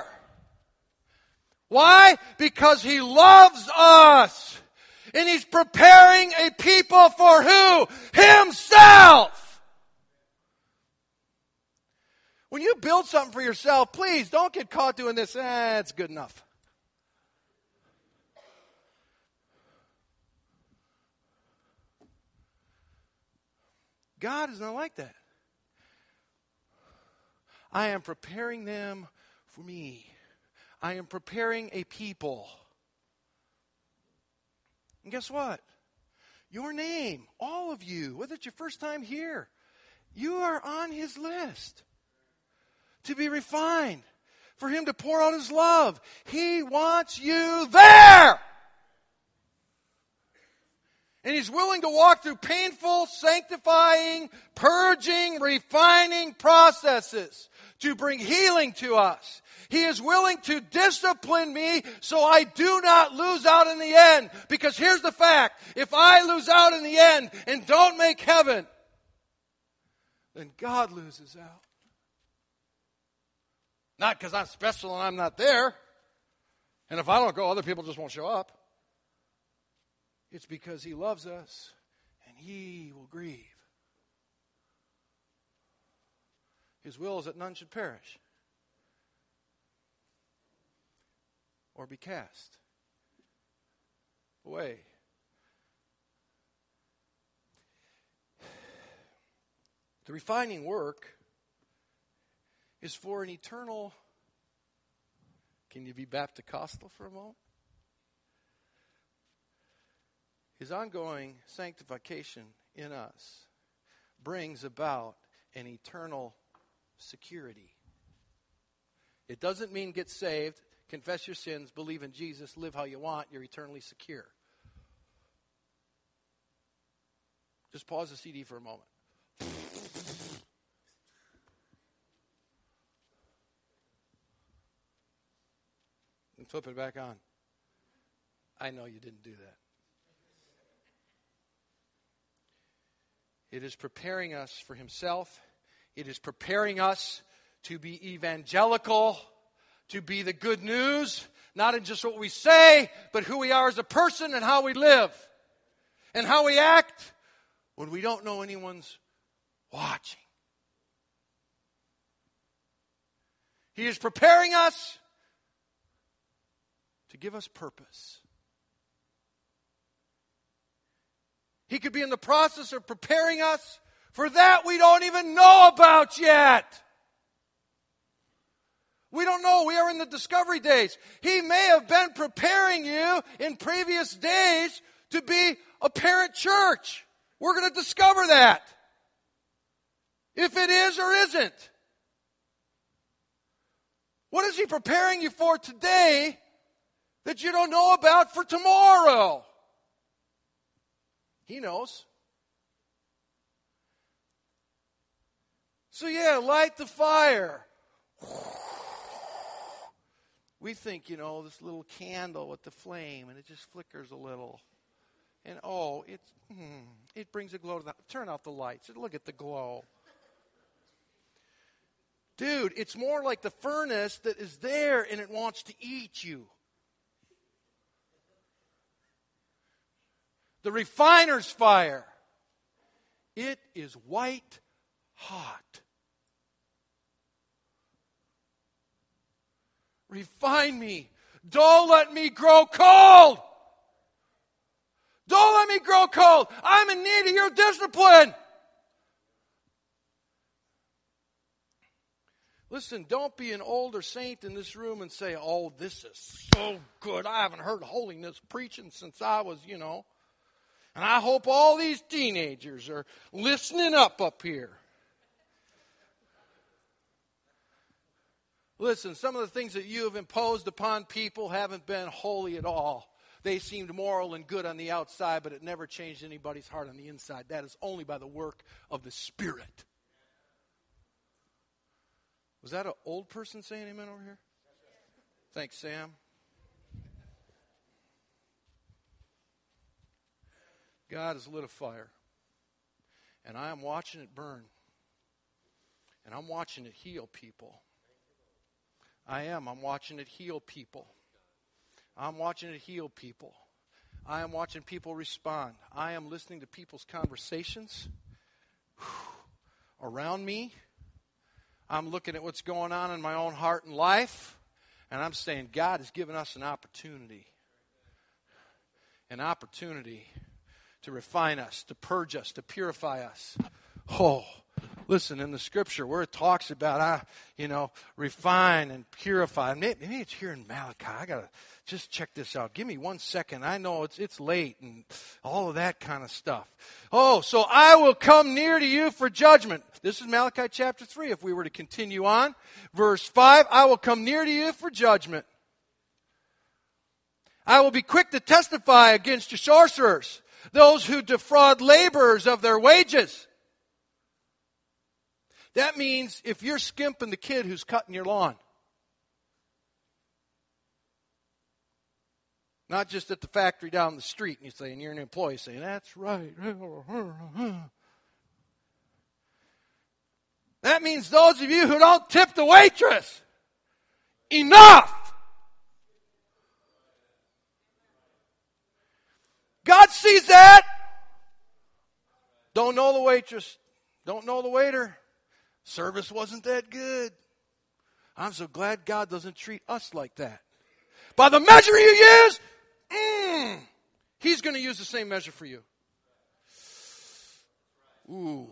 Why? Because he loves us. And he's preparing a people for who? Himself. When you build something for yourself, please don't get caught doing this. It's good enough. God is not like that. I am preparing them for me. I am preparing a people. And guess what? Your name, all of you, whether it's your first time here, you are on His list to be refined, for Him to pour out His love. He wants you there. And He's willing to walk through painful, sanctifying, purging, refining processes to bring healing to us. He is willing to discipline me so I do not lose out in the end. Because here's the fact. If I lose out in the end and don't make heaven, then God loses out. Not because I'm special and I'm not there. And if I don't go, other people just won't show up. It's because He loves us and He will grieve. His will is that none should perish or be cast away. The refining work is for an eternal. Can you be Baptist-costal for a moment? His ongoing sanctification in us brings about an eternal security. It doesn't mean get saved, confess your sins, believe in Jesus, live how you want, you're eternally secure. Just pause the CD for a moment. And flip it back on. I know you didn't do that. It is preparing us for Himself. It is preparing us to be evangelical, to be the good news, not in just what we say, but who we are as a person and how we live and how we act when we don't know anyone's watching. He is preparing us to give us purpose. He could be in the process of preparing us for that we don't even know about yet. We don't know. We are in the discovery days. He may have been preparing you in previous days to be a parent church. We're going to discover that. If it is or isn't. What is He preparing you for today that you don't know about for tomorrow? He knows. So yeah, light the fire. We think, this little candle with the flame, and it just flickers a little. And it brings a glow to turn out the lights. Look at the glow. Dude, it's more like the furnace that is there and it wants to eat you. The refiner's fire. It is white hot. Refine me. Don't let me grow cold. Don't let me grow cold. I'm in need of your discipline. Listen, don't be an older saint in this room and say, oh, this is so good. I haven't heard holiness preaching since I was, And I hope all these teenagers are listening up here. Listen, some of the things that you have imposed upon people haven't been holy at all. They seemed moral and good on the outside, but it never changed anybody's heart on the inside. That is only by the work of the Spirit. Was that an old person saying amen over here? Thanks, Sam. God has lit a fire, and I am watching it burn, and I'm watching it heal people. I'm watching it heal people. I'm watching it heal people. I am watching people respond. I am listening to people's conversations around me. I'm looking at what's going on in my own heart and life, and I'm saying, God has given us an opportunity to refine us, to purge us, to purify us. Oh, listen, in the scripture where it talks about, refine and purify. Maybe it's here in Malachi. I got to just check this out. Give me 1 second. I know it's late and all of that kind of stuff. Oh, so I will come near to you for judgment. This is Malachi chapter 3. If we were to continue on, verse 5, I will come near to you for judgment. I will be quick to testify against your sorcerers, those who defraud laborers of their wages. That means if you're skimping the kid who's cutting your lawn, not just at the factory down the street, and you're saying you're an employee saying, that's right. That means those of you who don't tip the waitress, enough! God sees that. Don't know the waitress. Don't know the waiter. Service wasn't that good. I'm so glad God doesn't treat us like that. By the measure you use, He's going to use the same measure for you. Ooh.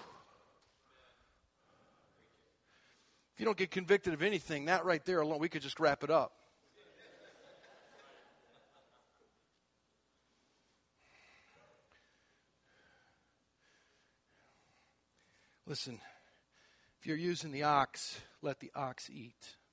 If you don't get convicted of anything, that right there alone, we could just wrap it up. Listen, if you're using the ox, let the ox eat.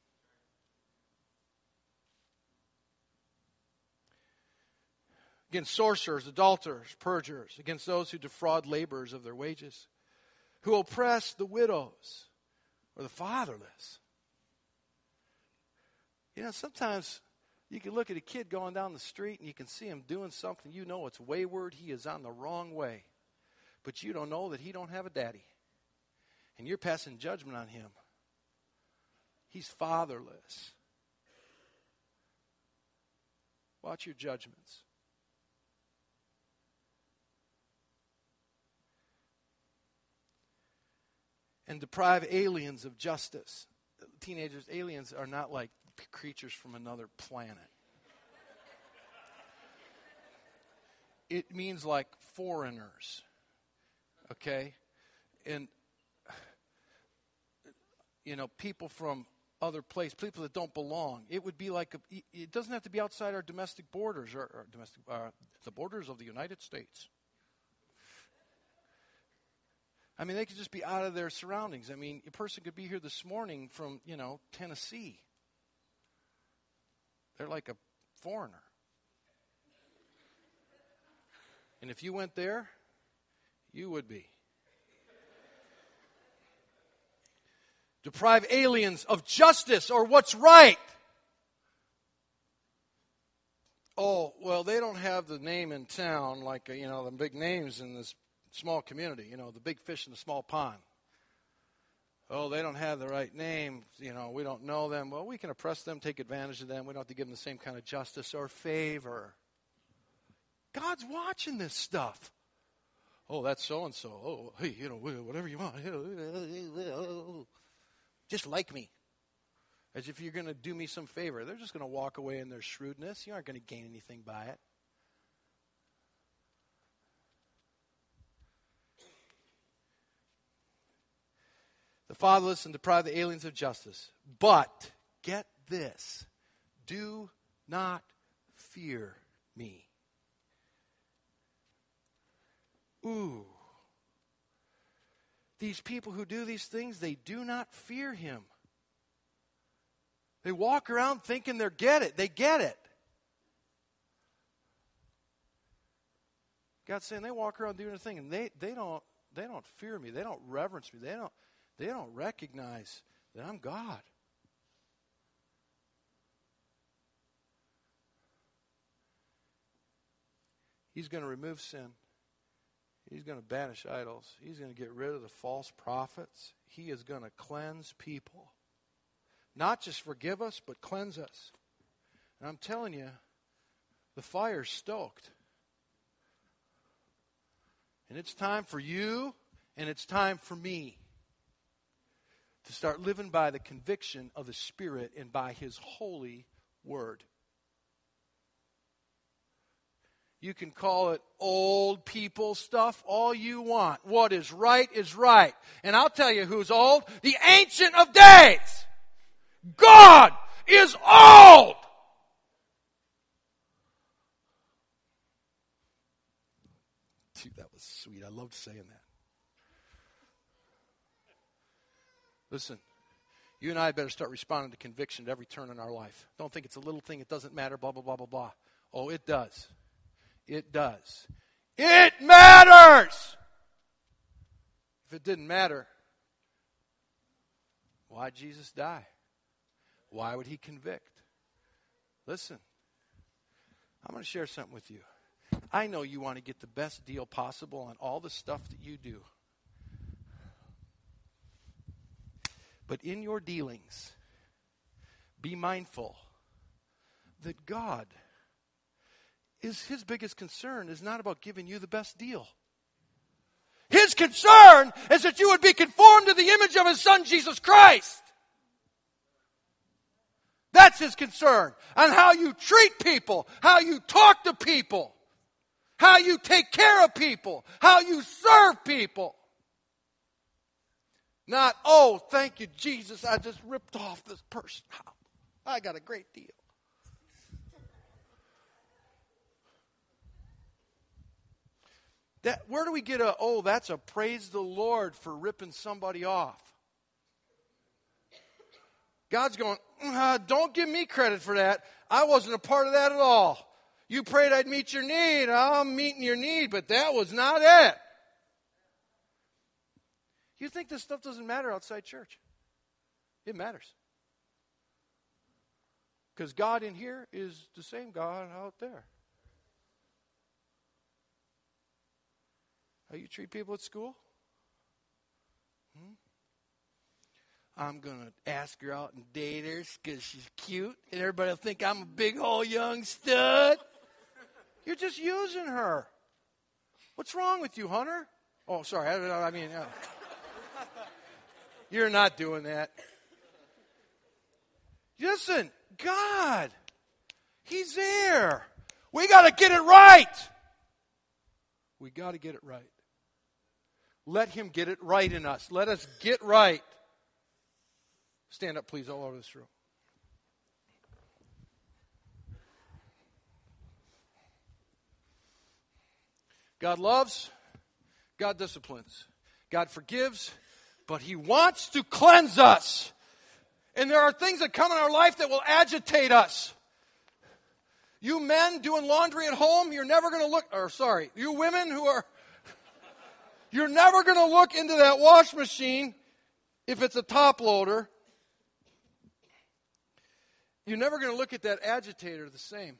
Against sorcerers, adulterers, perjurers, against those who defraud laborers of their wages, who oppress the widows or the fatherless. Sometimes you can look at a kid going down the street and you can see him doing something. You know it's wayward. He is on the wrong way. But you don't know that he don't have a daddy. And you're passing judgment on him. He's fatherless. Watch your judgments. And deprive aliens of justice. Teenagers, aliens are not like creatures from another planet. It means like foreigners. Okay? And people from other places, people that don't belong. It would be like, it doesn't have to be outside our domestic borders or the borders of the United States. I mean, they could just be out of their surroundings. I mean, a person could be here this morning from, Tennessee. They're like a foreigner. And if you went there, you would be. Deprive aliens of justice or what's right. Oh, well, they don't have the name in town like, the big names in this small community, the big fish in the small pond. Oh, they don't have the right name, we don't know them. Well, we can oppress them, take advantage of them. We don't have to give them the same kind of justice or favor. God's watching this stuff. Oh, that's so-and-so. Oh, hey, whatever you want. Just like me. As if you're going to do me some favor. They're just going to walk away in their shrewdness. You aren't going to gain anything by it. The fatherless and deprive the aliens of justice. But, get this, do not fear me. Ooh. These people who do these things, they do not fear him. They walk around thinking they get it. They get it. God's saying they walk around doing a thing and they don't fear me. They don't reverence me. They don't recognize that I'm God. He's going to remove sin. He's going to banish idols. He's going to get rid of the false prophets. He is going to cleanse people. Not just forgive us, but cleanse us. And I'm telling you, the fire's stoked. And it's time for you, and it's time for me to start living by the conviction of the Spirit and by His holy word. You can call it old people stuff all you want. What is right is right. And I'll tell you who's old. The Ancient of Days. God is old. Dude, that was sweet. I loved saying that. Listen, you and I better start responding to conviction at every turn in our life. Don't think it's a little thing. It doesn't matter, blah, blah, blah, blah, blah. Oh, it does. It does. It matters! If it didn't matter, why'd Jesus die? Why would he convict? Listen, I'm going to share something with you. I know you want to get the best deal possible on all the stuff that you do. But in your dealings, be mindful that God his biggest concern is not about giving you the best deal. His concern is that you would be conformed to the image of his Son, Jesus Christ. That's his concern. On how you treat people, how you talk to people, how you take care of people, how you serve people. Not, oh, thank you, Jesus, I just ripped off this person. I got a great deal. Where do we get that's a praise the Lord for ripping somebody off? God's going, don't give me credit for that. I wasn't a part of that at all. You prayed I'd meet your need. I'm meeting your need, but that was not it. You think this stuff doesn't matter outside church? It matters. Because God in here is the same God out there. How you treat people at school? I'm going to ask her out and date her because she's cute. And everybody will think I'm a big old young stud. You're just using her. What's wrong with you, Hunter? Oh, sorry. I mean, you're not doing that. Listen, God, he's there. We got to get it right. We got to get it right. Let him get it right in us. Let us get right. Stand up, please, all over this room. God loves, God disciplines, God forgives, but he wants to cleanse us. And there are things that come in our life that will agitate us. You men doing laundry at home, you're never going to look, you women you're never going to look into that wash machine if it's a top loader. You're never going to look at that agitator the same.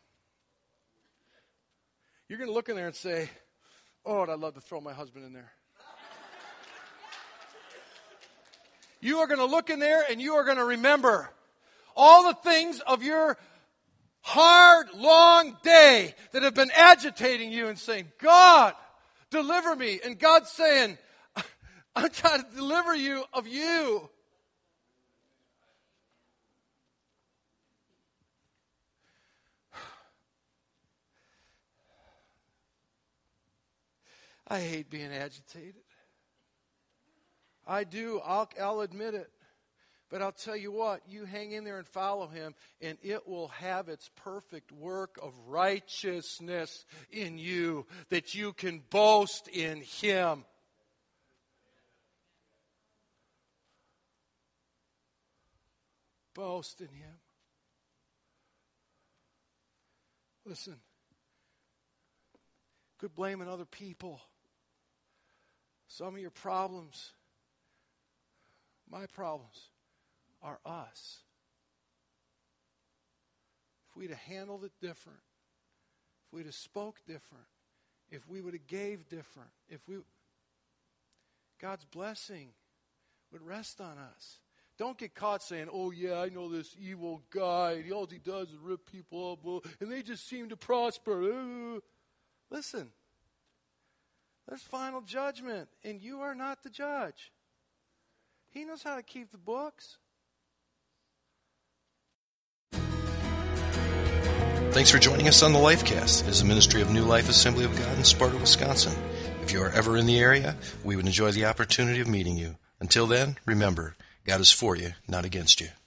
You're going to look in there and say, oh, I'd love to throw my husband in there. You are going to look in there and you are going to remember all the things of your hard, long day that have been agitating you and saying, God, deliver me. And God's saying, I'm trying to deliver you of you. I hate being agitated. I do. I'll admit it. But I'll tell you what, you hang in there and follow him, and it will have its perfect work of righteousness in you, that you can boast in him. Boast in him. Listen, quit blaming other people. Some of your problems, my problems, are us. If we'd have handled it different, if we'd have spoke different, if we would have gave different, God's blessing would rest on us. Don't get caught saying, oh yeah, I know this evil guy, all he does is rip people up, and they just seem to prosper. Listen, there's final judgment, and you are not the judge. He knows how to keep the books. Thanks for joining us on the Lifecast. It is a ministry of New Life Assembly of God in Sparta, Wisconsin. If you are ever in the area, we would enjoy the opportunity of meeting you. Until then, remember, God is for you, not against you.